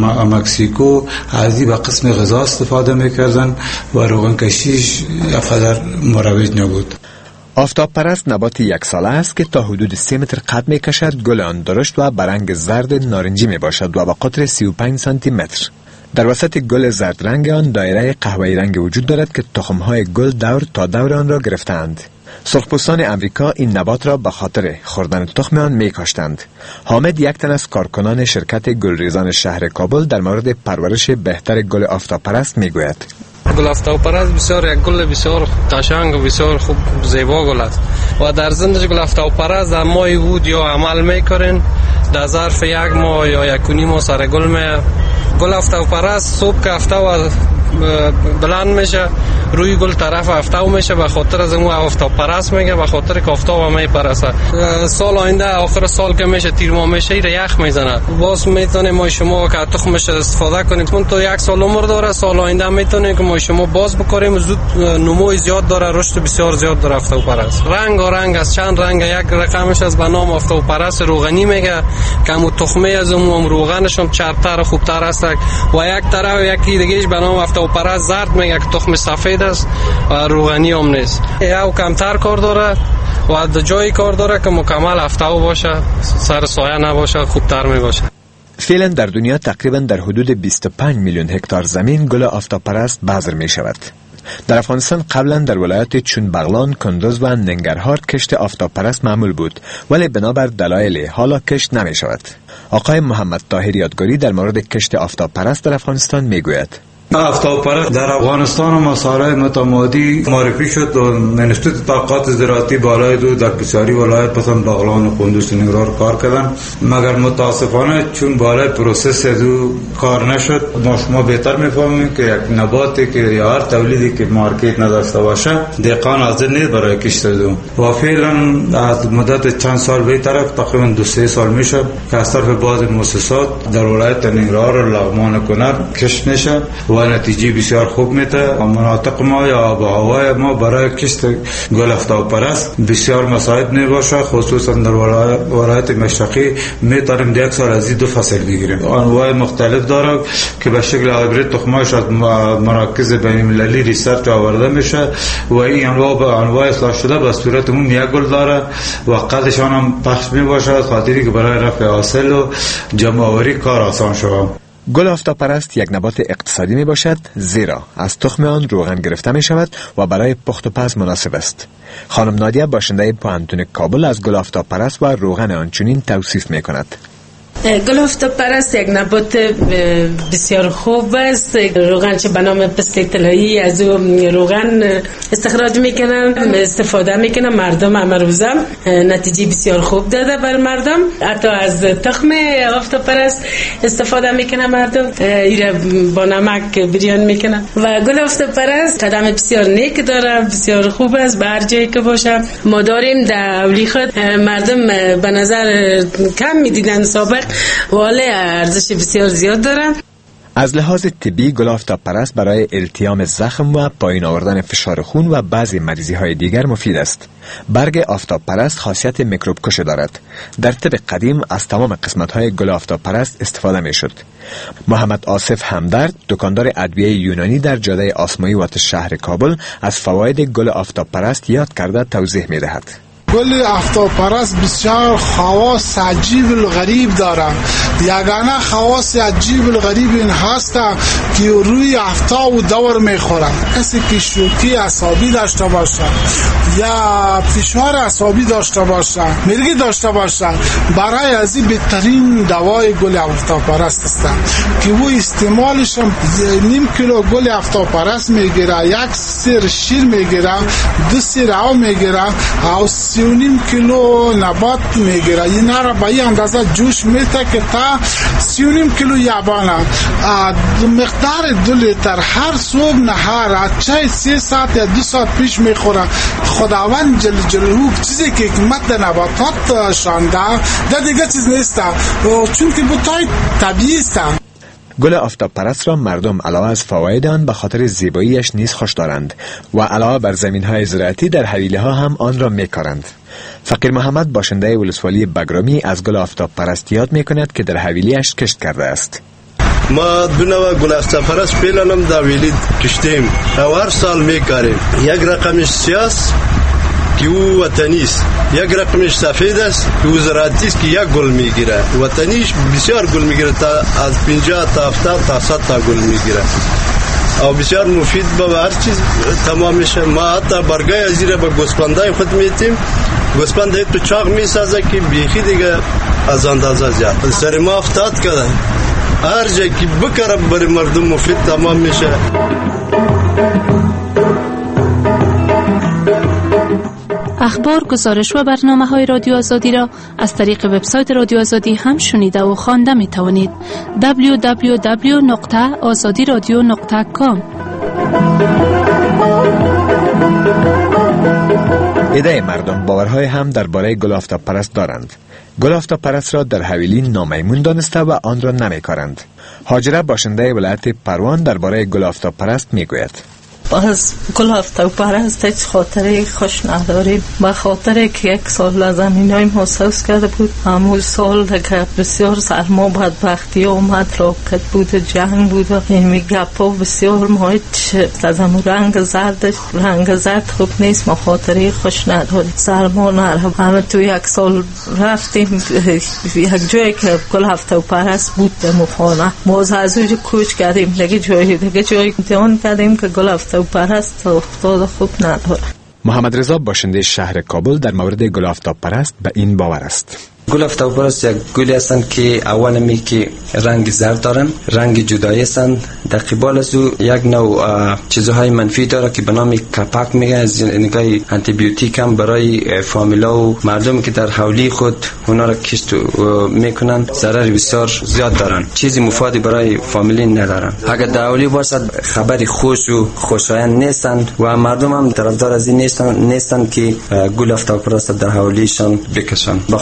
مکزیکو از این به قسم غذا استفاده میکردن و روغن کشیش افادر مروج نبود. آفتاب پرست نبات یک ساله است که تا حدود 3 متر قد می کشد. گل آن درشت و برنگ زرد نارنجی می باشد و با قطر 35 سانتی متر. در وسط گل زرد رنگ آن دایره قهوه‌ای رنگ وجود دارد که تخم‌های گل دور تا دور آن را گرفتند. سرخپوستان امریکا این نبات را به خاطر خوردن تخم آن می کاشتند. حامد، یک تن از کارکنان شرکت گلریزان شهر کابل، در مورد پرورش بهتر گل آفتاب پرست می گوید. گل آفتاب پرست بسیار یک گل بسیار قشنگ و بسیار خوب زیبا گل است و در زندش گل آفتاب پرست در ماه بود یا عمل میکنن در ظرف یک ماه یا 1.5 ماه سر گل می. گل آفتاب پرست صبح که آفتاب بلند میشه روی گل طرف آفتاب میشه، به خاطر از اون آفتاب پرست میگه، به خاطر که آفتاب می پرسته. سال آینده آخر سال که میشه تیر ماه میشه یخ میزنه، باز میتونه ما شما که تخمش استفاده کنید. من تو 1 سال عمر داره، سال آینده میتونه که ما شما باز بکاریم. زود نمو زیاد داره، رشد بسیار زیاد داره آفتاب پرست. رنگ و رنگ از چند رنگ، یک رقمش از به نام آفتاب پرست روغنی میگه که مو تخمه از اون روغنش هم چربتر خوبتر است و یک طرف یکی دیگهش به نام آفتاب پرست زرد میگه که تخم سفید است و روغنی هم نیست. یا کمتر کار داره و در جایی کار داره که مکمل آفتاب باشه، سر سایه نباشه، خوبتر می باشه. فعلا در دنیا تقریبا در حدود 25 میلیون هکتار زمین گل آفتاب پرست بذر می شود. در افغانستان قبلا در ولایات چون بغلان، کندوز و ننگرهار کشت آفتاب پرست معمول بود، ولی بنابر دلایل حالا کشت نمی شود. آقای محمد طاهر یادگاری در مورد کشت آفتاب پرست در افغانستان می گوید. آفتاب پرست در افغانستان و مسائل متمادی معرفی شد و انستیتوت تحقیقات زراعتی بالای دو در بسیاری ولایت مثلا بغلان و کندوز و ننگرهار کار کردن، مگر متاسفانه چون بالای پروسس دو کار نشد. ما بهتر میفهمیم که یک نباتی که یا هر تولیدی که مارکت نداشته باشه دهقان حاضر نیست برای کشت دو و فعلا از مدت چند سال به طرف تقریبا 2-3 سال میشه که از طرف بعض مؤسسات در ولایت ننگرهار و لغمان کنر کشت میشه و و نتیجه بسیار خوب میده. مناطق ما یا آب و هوای ما برای کشت گل آفتاب پرست بسیار مساعد نباشه، خصوصا در ولایت مشرقی میتونیم یک سال از 2 فصل بگیریم. انواع مختلف داره که به شکل هایبرید تخمایش از مراکز بین‌المللی ریسرچ آورده میشه و این انواع به انواع اصلاح شده به صورت اون یک گل داره و قدشان هم پخش میباشه، خاطری که برای رفع حاصل و جمع آوری کار آسان شود. گل آفتاب پرست یک نبات اقتصادی می باشد، زیرا از تخم آن روغن گرفته می شود و برای پخت و پز مناسب است. خانم نادیه باشنده پوهنتون کابل از گل آفتاب پرست و روغن آن چنین توصیف می کند. گل آفتاب پرست یک نبات بسیار خوب است. روغن چه به نام پسته طلایی از روغن استخراج میکنن، استفاده میکنن مردم امروزه. نتیجه بسیار خوب داده بر مردم. حتی از تخم آفتاب پرست استفاده میکنن مردم، ایره با نمک بریان میکنن. و گل آفتاب پرست قدم بسیار نیک داره، بسیار خوب است به هر جایی که باشه. ما داریم در اولی خود مردم به نظر کم میدیدن سابق، ولی ارزش بسیار زیاد دارن. از لحاظ طبی گل آفتاب پرست برای التیام زخم و پایین آوردن فشار خون و بعضی مریضی های دیگر مفید است. برگ آفتاب پرست خاصیت میکروب کش دارد. در طب قدیم از تمام قسمت های گل آفتاب پرست استفاده می شد. محمد آصف همدرد، دکاندار ادویه یونانی در جاده آسمایی وات شهر کابل، از فواید گل آفتاب پرست یاد کرده توضیح می دهد. گل آفتاب پرست بسیار خواص عجیب الغریب دارد. یگانه خواص عجیب الغریب این هست که روی آفتاب دور میخورد. کسی که شوکی عصبی داشته باشد یا فشار عصبی داشته باشد، مرگی داشته باشد، برای ازی بهترین دوای گل آفتاب پرست است که او استعمالش نیم کیلو گل آفتاب پرست میگیره، 1 سیر شیر میگیره، 2 سیر آب میگیره و 3.5 کیلو نبات میگیره. اینا را به این اندازه جوش میده که تا 3.5 کیلو یابانه. مقدار 2 لیتر هر صبح نهار چای 3 ساعت یا 2 ساعت پیش میخوره. خداوند جل جلاله چیزی که حکمت نباتات شانده ده دیگه چیز نیست، چون که بوتای طبیعی است. گل آفتاب پرست را مردم علاوه از فواید آن به خاطر زیباییش نیز خوش دارند و علاوه بر زمین‌های زراعتی در حویله ها هم آن را می‌کارند. فقیر محمد باشنده ولسوالی بگرامی از گل آفتاب پرست یاد می‌کند که در حویلی‌اش کشت کرده است. ما 2 نوع گل آفتاب پرست پیلانم در حویلی کشتیم و هر سال می‌کاریم. یک رقمش سیاست که او وطنی است، یک رقمش سفید است که او زراعتی است که یک گل میگیره. وطنیش بسیار گل میگیره، تا از 50 تا 70 تا 100 تا گل میگیره و بسیار مفید به هر چیز تمام میشه. ما حتی برگای ازیره به گوسفندای خود میتیم، گوسفند تو چاق میسازه که بیخی دیگه از اندازه زیاد. سر ما افتاد کرده هر جایی که بکره برای مردم مفید تمام میشه. اخبار، گزارش و برنامه‌های رادیو آزادی را از طریق وبسایت رادیو آزادی هم شنیده و خوانده می‌توانید. www.azadiradio.com. عده مردم باورهای هم درباره گل آفتاب پرست دارند. گل آفتاب پرست را در حویلی نامیمون دانسته و آن را نمی‌کارند. هاجره باشنده ولایت پروان درباره گل آفتاب پرست میگوید. از گل آفتاب پرست هیچ خاطره خوش نداریم. به خاطر که 1 سال زمینای ما سوز کرده بود، همون سال که بسیار سرما بدبختی آمد، راکت بود، جنگ بود و این گپا بسیار ما هیچ لازم رنگ زرد خوب نیست. ما خاطره خوش نداریم. سرما نرم همه تو 1 سال رفتیم یک جایی که گل آفتاب پرست بود مخانه، ما از اونجا کوچ کردیم دیگه جایی امتحان کردیم که گل آفتاب پرست افتاد خوب نداره. محمد رضا باشنده شهر کابل در مورد گل آفتاب پرست به این باور است. گل آفتاب پرست یک گلی هستند که اول می که رنگ زرد دارن، رنگ جدایی هستند. در قبال از او یک نوع چیزهای منفی داره که به نام کپک میگه، از نگاه آنتی بیوتیک هم برای فامیلا و مردمی که در حولی خود اونا را کشت میکنن ضرر بسیار زیاد دارن، چیزی مفیدی برای فامیلی ندارن. اگر در حولی باشد خبری خوش و خوشایند نیستند و مردم هم طرفدار از این نیستند که گل آفتاب پرست در حولیشان بکشن، به خاطر که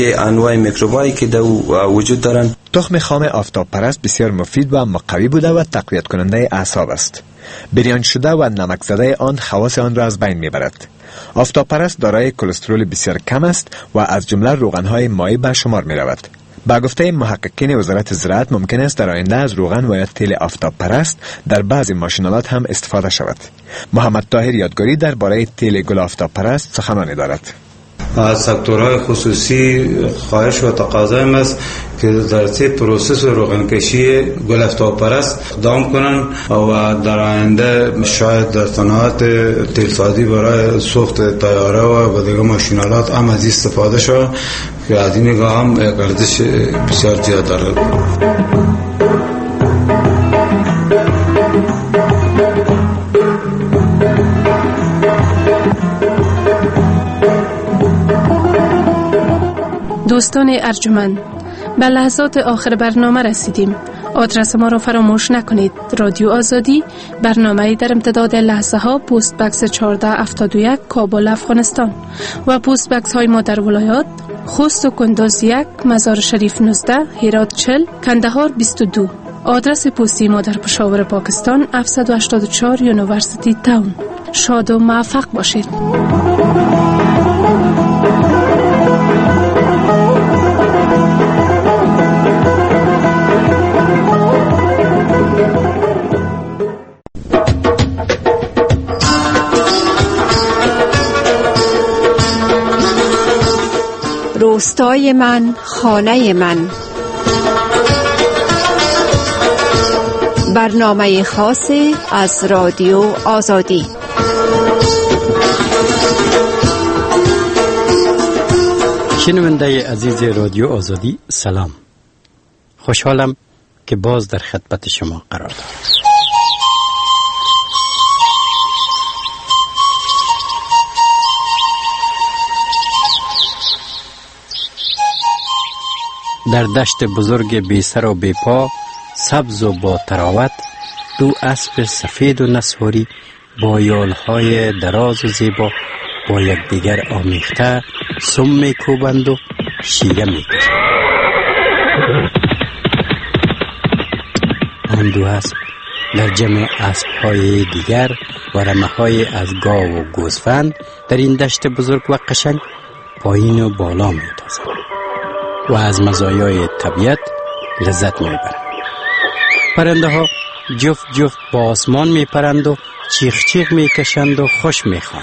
انواع میکروبایی که در وجود دارن. تخم خام آفتاب پرست بسیار مفید و اما قوی بوده و تقویت کننده اعصاب است. بریان شده و نمک زده آن خواص آن را از بین میبرد. آفتاب پرست دارای کلسترول بسیار کم است و از جمله روغن‌های مائع به شمار می‌رود. با گفته محققین وزارت زراعت ممکن است در آینده از روغن و یا تیل آفتاب پرست در بعضی ماشینالات هم استفاده شود. محمد طاهر یادگاری درباره تیل گل آفتاب پرست سخنانی دارد. از سکتورهای خصوصی خواهش و تقاضای است که در طی پروسس روغنکشی گل آفتاب پرست اقدام کنند و در آینده شاید در صنعت تیلسازی برای سوخت طیاره و دیگر ماشینالات هم از استفاده شود که از این نگاه هم ارزش بسیار زیاد دارد. دوستان ارجمند، به لحظات آخر برنامه رسیدیم. آدرس ما را فراموش نکنید. رادیو آزادی، برنامه در امتداد لحظه ها، پست بکس 1471 کابل افغانستان و پست بکس های ما در ولایات خوست و کندوز 1، مزار شریف 19، هرات 40، کندهار 22. آدرس پستی ما در پشاور پاکستان 784 یونیورسیتی تاون. شاد و موفق باشید. روستای من، خانه من. برنامه خاصی از رادیو آزادی. شنونده عزیز رادیو آزادی، سلام. خوشحالم که باز در خدمت شما قرار دارم. در دشت بزرگ بی سر و بی پا، سبز و با تراوت، دو اسب سفید و نسواری با یالهای دراز و زیبا با یکدیگر آمیخته سم میکوبند و شیره میکشند. آن دو اسب در جمع اسبهای دیگر و رمه‌های از گاو و گوسفند در این دشت بزرگ و قشنگ پایین و بالا میتازند و از مزایای طبیعت لذت میبرند. پرنده ها جفت جفت با آسمان میپرند و چیخ چیخ میکشند و خوش میخوانند.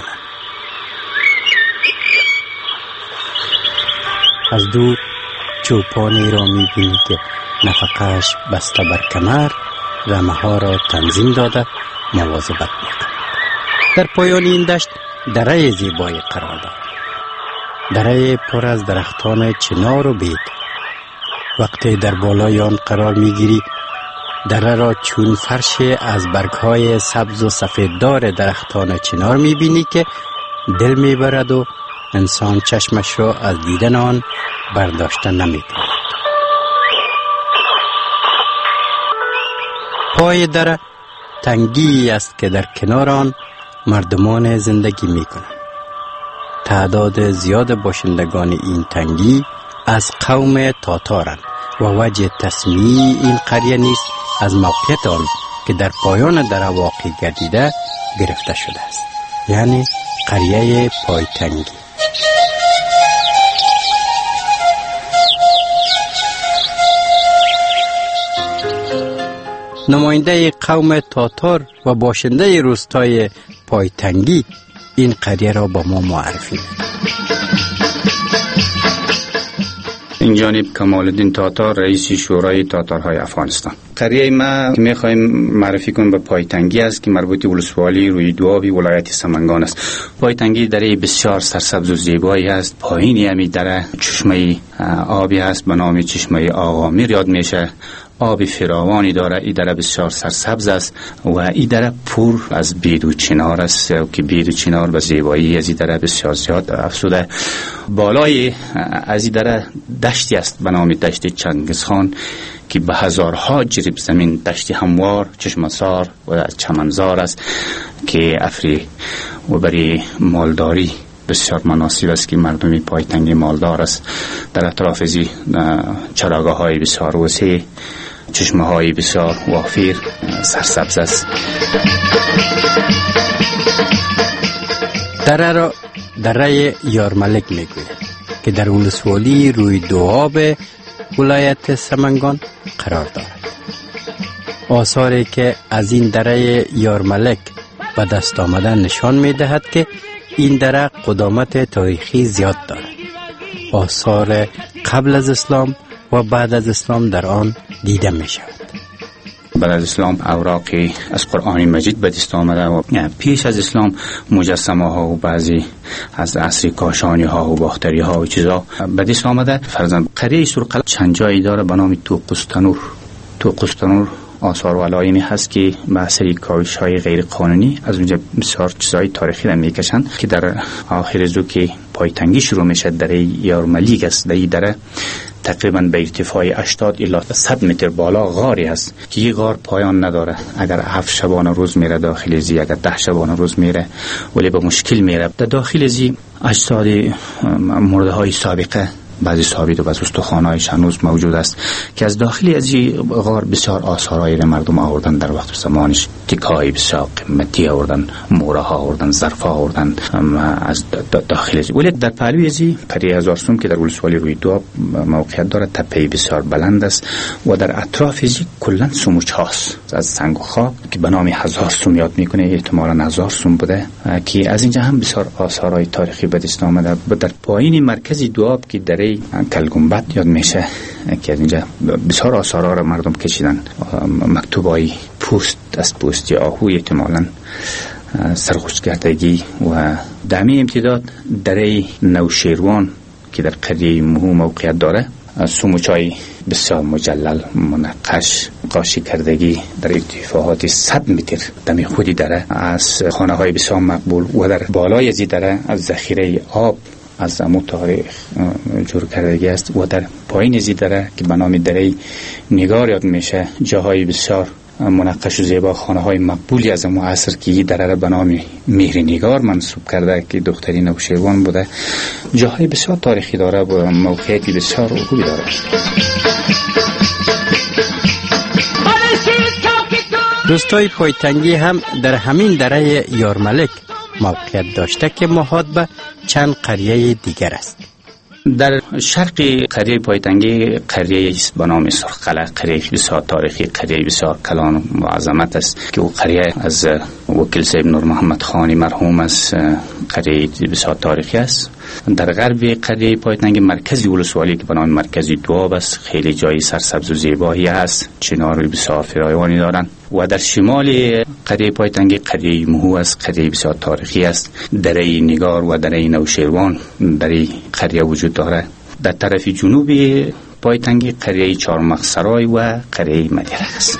از دور چوپانی را میبینی که نفقهش بسته بر کمر رمه ها را تنظیم داده مواظبت میکند. در پایان این دشت دره زیبایی قرار دارد. دره پر از درختان چنار و بید. وقتی در بالای آن قرار میگیری، دره را چون فرش از برگهای سبز و سفیددار درختان چنار میبینی که دل میبرد و انسان چشمش را از دیدن آن برداشته نمیتواند. پای دره تنگی است که در کنار آن مردمان زندگی میکنند. تعداد زیاد باشندگان این تنگی از قوم تاتارند و وجه تسمیه این قریه نیست از موقعیت آن که در پایان دره واقع گردیده گرفته شده است، یعنی قریه پایتنگی. نماینده قوم تاتار و باشنده روستای پایتنگی این قریه را با ما معرفی. این جانب کمال الدین تاتار، رئیس شورای تاتارهای افغانستان. قریه ما که میخوایم معرفی کنیم به پایتنگی است که مربوط به ولسوالی روی دوابی ولایت سمنگان است. پایتنگی دره بسیار سرسبز و زیبایی است. پایین همین دره چشمه آبی است به نام چشمه آقامیر یاد میشه. آب فراوانی داره. این دره بسیار سرسبز است و این دره پر از بید و چنار است که بید و چنار به زیبایی از این دره بسیار زیاد افزوده. بالای از این دره دشتی است به نام دشت چنگزخان که به هزارها جریب زمین دشتی هموار چشمسار و چمنزار است که افری و برای مالداری بسیار مناسب است که مردم پایتنگ مالدار است در اطراف زی چراگاه های بسیار وسیع، چشمه های بسیار وافر، سرسبز است. دره را دره یارملک میگوید که در ولسوالی روی دوآب ولایت سمنگان قرار دارد. آثاری که از این دره یارملک به دست آمدن نشان میدهد که این دره قدامت تاریخی زیاد دارد. آثار قبل از اسلام و بعد از اسلام در آن دیده می شود. بعد از اسلام اوراقی از قرآن مجید به دست آمده و پیش از اسلام مجسمه ها و بعضی از عصر کاشانی ها و باختری ها و چیزا به دست آمده. فرضاً قریه سرقلب چند جایی داره به نام توقستانور آثار و علایمی هست که به اثر کاوش های غیر قانونی از اونجا بسیار چیزهای تاریخی را میکشن که در آخر زو که پایتنگی شروع میشه دره یارملیک است. در تقریبا به ارتفاع 80 الی 100 متر بالا غاری است که این غار پایان نداره. اگر 7 شبانه روز میره داخل زی، اگر 10 شبانه روز میره ولی به مشکل میره. در داخل زی اجساد مرده های سابقه، بعضی ثابت و بعضی استخوان‌هایش هنوز موجود است که از داخلی از این غار بسیار آثارهایی را مردم آوردن در وقت زمانش، تکه‌های بسیار قیمتی آوردن، مورها آوردن، ظرف‌ها آوردن از داخل از. ولی در پهلوی از قریه هزار سوم که در ولسوالی روی دوآب موقعیت دارد، تپه‌ای بسیار بلند است و در اطراف از کلاً سموچ‌هاست از سنگ و خاک که به نام هزار سوم یاد میکنه، احتمالاً هزار سوم بوده که از اینجا هم بسیار آثارهای تاریخی به دست آمده. در پایین مرکز دوآب که در کلگنبد یاد میشه که از اینجا بسیار آثارها را مردم کشیدن، مکتوبای پوست از پوستی آهوی، احتمالاً سرخوش کردگی. و دمی امتداد دره نوشیروان که در قریه مهو موقعیت داره، سموچای بسیار مجلل منقش قاشی کردگی در ارتفاعات 100 متر دمی خودی داره، از خانه های بسیار مقبول و در بالای ازی داره از ذخیره آب از امو تاریخ جور کردگی است و در پایین ازی داره که به نام دره نگار یاد میشه، جاهای بسیار منقش و زیبا، خانه های مقبولی از امو عصر که این دره به نام مهر نگار منصوب کرده که دختری نوشیروان بوده. جاهای بسیار تاریخی داره و موقعیتی بسیار خوبی داره. دوستای پایتنگی هم در همین دره یارملک موقعیت داشته که محاط به چند قریه دیگر است. در شرق قریه پایتنگی قریه است به نام سرخقلعه، قریه بسیار تاریخی، قریه بسیار کلان و عظمت است که او قریه از وکیل صاحب نور محمد خانی مرحوم است، قریه بسیار تاریخی است. در غرب قریه پایتنگی مرکزی ولسوالی که به نام مرکزی دوآب است، خیلی جای سرسبز و زیبایی است، چنار بسیار فراوانی دارند. و در شمال قریه پایتنگی قریه مهو است، قریه بسیار تاریخی است، دره نگار و دره نوشیروان در قریه وجود داره. در طرف جنوبی پایتنگی قریه چهارمغزسرای و قریه مدیرک است.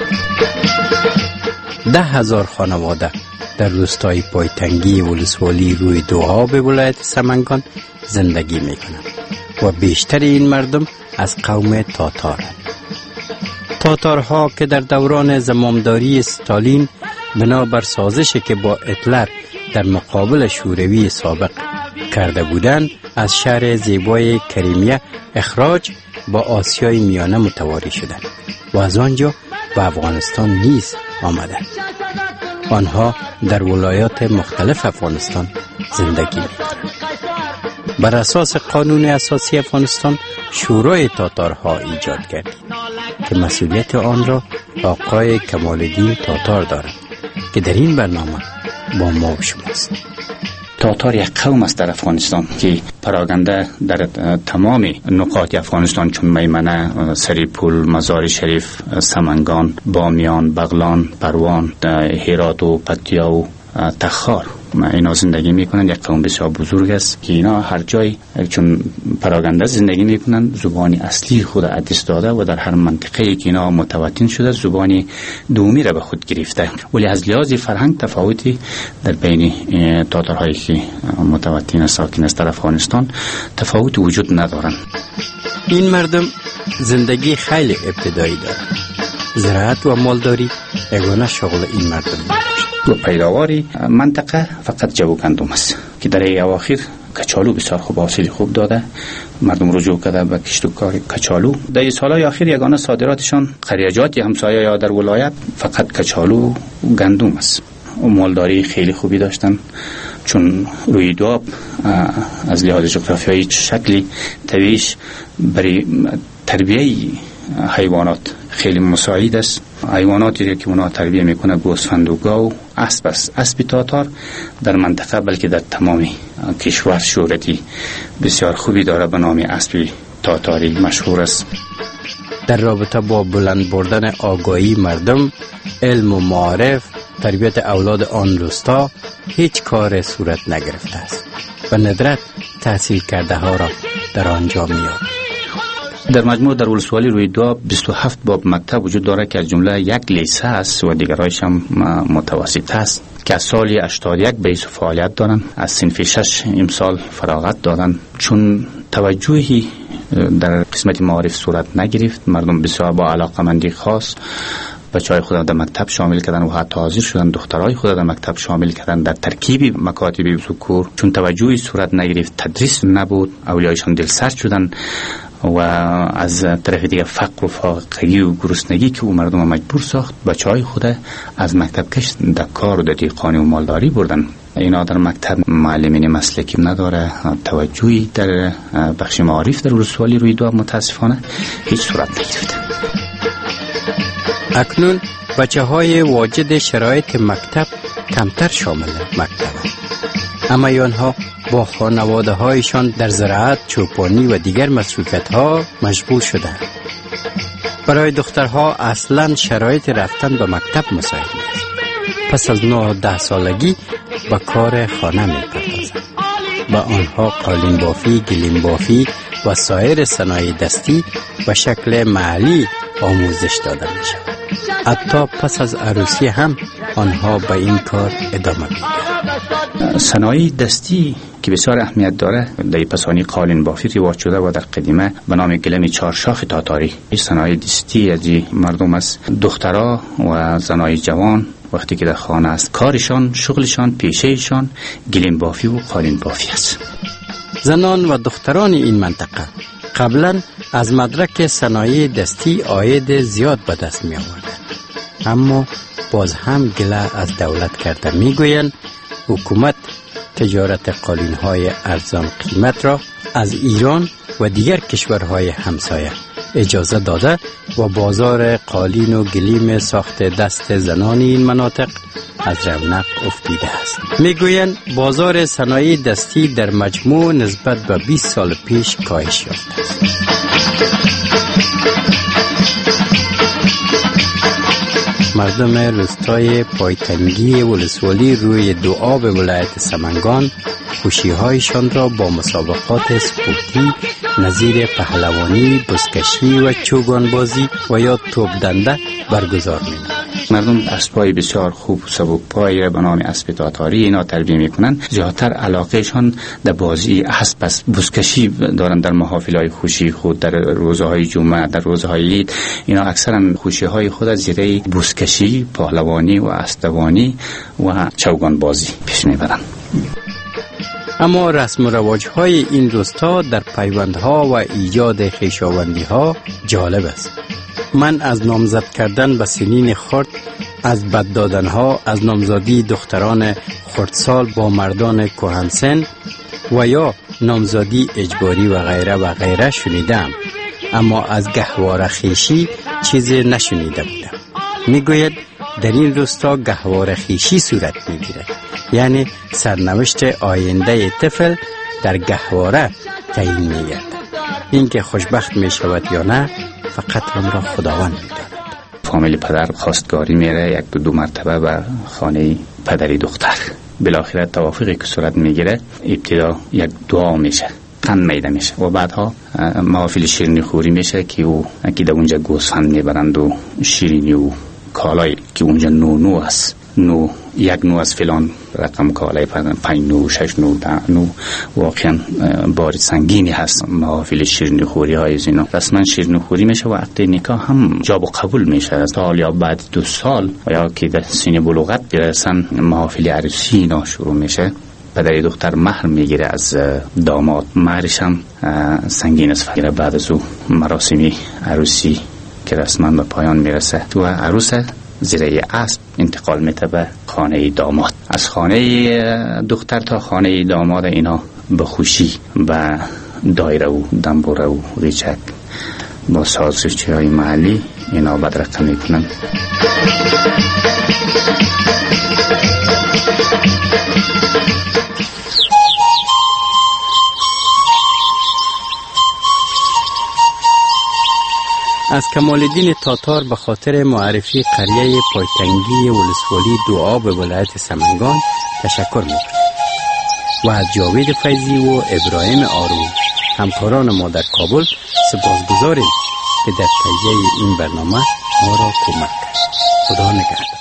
10,000 خانواده در روستای پایتنگی ولسوالی روی دوآب ولایت سمنگان زندگی میکنند و بیشتر این مردم از قوم تاتارند. تاتارها که در دوران زمامداری استالین بنابر سازشی که با هیتلر در مقابل شوروی سابق کرده بودند، از شهر زیبای کریمیه اخراج با آسیای میانه متواری شدند و از آنجا به افغانستان نیز آمدند. آنها در ولایات مختلف افغانستان زندگی می‌کنند. بر اساس قانون اساسی افغانستان شورای تاتارها ایجاد گردید که مسئولیت آن را آقای کمال الدین تاتار دارد که در این برنامه با ما و شماست. تاتار یک قوم است در افغانستان که پراگنده در تمام نقاط افغانستان چون میمنه، سریپول، مزار شریف، سمنگان، بامیان، بغلان، پروان، هرات و پکتیا و تخار اینا زندگی میکنن. یک قوم بسیار بزرگ است که اینا هر جای چون پراگنده زندگی میکنن زبان اصلی خود دست داده و در هر منطقه‌ای که اینا متوطن شده زبان دومی را به خود گرفته، ولی از لحاظ فرهنگ تفاوتی در بین تاتارهایی که متوطن ساکن است در افغانستان تفاوت وجود ندارن. این مردم زندگی خیلی ابتدایی دارند. زراعت و مالداری یگانه شغل این مردم و پیداواری منطقه فقط جو گندم است که در اواخر کچالو بسیار خوب حاصل خوب داده، مردم رجوع کرده به کشت و کار کچالو. در این سالهای اخیر یگانه صادراتشان خریجات همسایه یا در ولایت فقط کچالو و گندم است. و مالداری خیلی خوبی داشتن، چون روی دواب از لحاظ جغرافیایی شکلی طبیعیش برای تربیه حیوانات خیلی مساعد است. حیواناتی که اونا تربیه میکنه گوسفند و گاو، اسب است. اسب تاتار در منطقه بلکه در تمام کشور شهرتی بسیار خوبی داره، به نام اسب تاتاری مشهور است. در رابطه با بلند بردن آگاهی مردم، علم و معارف، تربیت اولاد آن روستا هیچ کار صورت نگرفته است و ندرت تحصیل کرده ها را در آنجا میاد. در مجموع در ولسوالی روی دواب 27 باب مکتب وجود داره که از جمله یک لیسه است و دیگرایش هم متوسط است که از سال 81 به ایسو فعالیت دارن. از صنف 6 امسال فراغت دارن، چون توجهی در قسمت معارف صورت نگرفت. مردم بسیار با علاقمندی خاص بچهای خود در مکتب شامل کردن و حتی حاضر شدن دخترای خود در مکتب شامل کردن در ترکیب مکاتب ذکور، چون توجهی صورت نگرفت، تدریس نبود، اولیایشان دلسرد شدن و از طرف دیگه فقر و فاقگی و گرسنگی که او مردم مجبور ساخت بچهای خود از مکتب کش در کار و در دیقانی و مالداری بردن. اینا در مکتب معلمین مسلکی نداره، توجهی در بخش معارف در ولسوالی روی دواب متاسفانه هیچ صورت نگرفت. اکنون بچه های واجد شرایط مکتب کمتر شامل مکتب، اما آنها با خانواده هایشان در زراعت، چوپانی و دیگر مصروفیت ها مشغول شدند. برای دخترها اصلا شرایط رفتن به مکتب مساعد نیست. پس از 9-10 سالگی به کار خانه می‌پردازند. با آنها قالین بافی، گلیم بافی و سایر صنایع دستی به شکل محلی آموزش داده می‌شود. حتی پس از عروسی هم آنها به این کار ادامه می‌دهند. صنایع دستی که بسیار اهمیت داره، در پسانی قالین بافی رواج شده و در قدیمه به نام گلم چارشاخ تاتاری. این صنایع دستی از مردم است. دخترها و زنای جوان وقتی که در خانه است، کارشان، شغلشان، پیشهشان گلیم بافی و قالین بافی است. زنان و دختران این منطقه قبلا از مدرک صنایع دستی عاید زیاد به دست می آوردند، اما باز هم گله از دولت کرده. می گویند حکومت تجارت قالین های ارزان قیمت را از ایران و دیگر کشورهای همسایه اجازه داده و بازار قالین و گلیم ساخت دست زنان این مناطق از رونق افتیده است. میگویند بازار صنایع دستی در مجموع نسبت به 20 سال پیش کاهش یافته است. مردم روستای پایتنگی ولسوالی روی دوآب ولایت سمنگان خوشی‌هایشان را با مسابقات سپورتی نظیر پهلوانی، بزکشی و چوگانبازی و یا توپ دنده برگزار می‌نمایند. مردم اسبای بسیار خوب سبک پای به نام اسب تاتاری اینا تربیه میکنن. زیادتر علاقهشان در بازی اسب است. بزکشی دارن در محافل‌های خوشی خود، در روزهای جمعه، در روزهای عید. اینا اکثرا خوشی‌های خود از زیره بزکشی، پهلوانی و اسبدوانی و چوگانبازی پیش میبرن. اما رسم و رواج‌های این روستا در پیوندها و ایجاد خویشاوندی‌ها جالب است. من از نامزد کردن به سنین خرد، از بد دادنها، از نامزدی دختران خردسال با مردان کهنسن و یا نامزدی اجباری و غیره شنیدم، اما از گهواره خیشی چیزی نشنیده بودم. میگوید در این روستا گهواره خیشی صورت میگیرد، یعنی سرنوشت آینده طفل در گهواره تعیین میگردد. اینکه خوشبخت میشود یا نه فقط آن را خداوند میداند. فامیل پدر خواستگاری میره 1-2 مرتبه به خانه پدری دختر. بالاخره توافقی که صورت میگیره، ابتدا یک دعا میشه، قند میده میشه و بعدها محافل شیرینی خوری میشه که او در اونجا گوسفند میبرند و شیرینی و کالای که اونجا نو است، یک نو از فلان رقم کالای 5 نو 6 نو 10 نو واقعا باری سنگینی هست. محافل شیرینی خوری های اینا رسما شیرینی خوری میشه و عقد نکاح هم جاب و قبول میشه. سال یا بعد 2 سال یا که در سن بلوغت برسن محافل عروسی اینا شروع میشه. پدری دختر مهر میگیره از داماد. مهرش هم سنگین است. بعد از او مراسمی عروسی که رسما به پایان میرسه و عروس زیر اسب انتقال میده به خانه داماد. از خانه دختر تا خانه داماد اینا به خوشی و دایره و دنبوره و ریچک با سازشی های محلی اینا بدرقه میکنن. از کمال الدین تاتار به خاطر معرفی قریه پایتنگی ولسوالی دعا به ولایت سمنگان تشکر میکنم و از جاوید فیضی و ابراهیم آروم همکاران ما در کابل سپاسگزاریم که در تهیه این برنامه ما را کمک کرد. خدا نگهدار.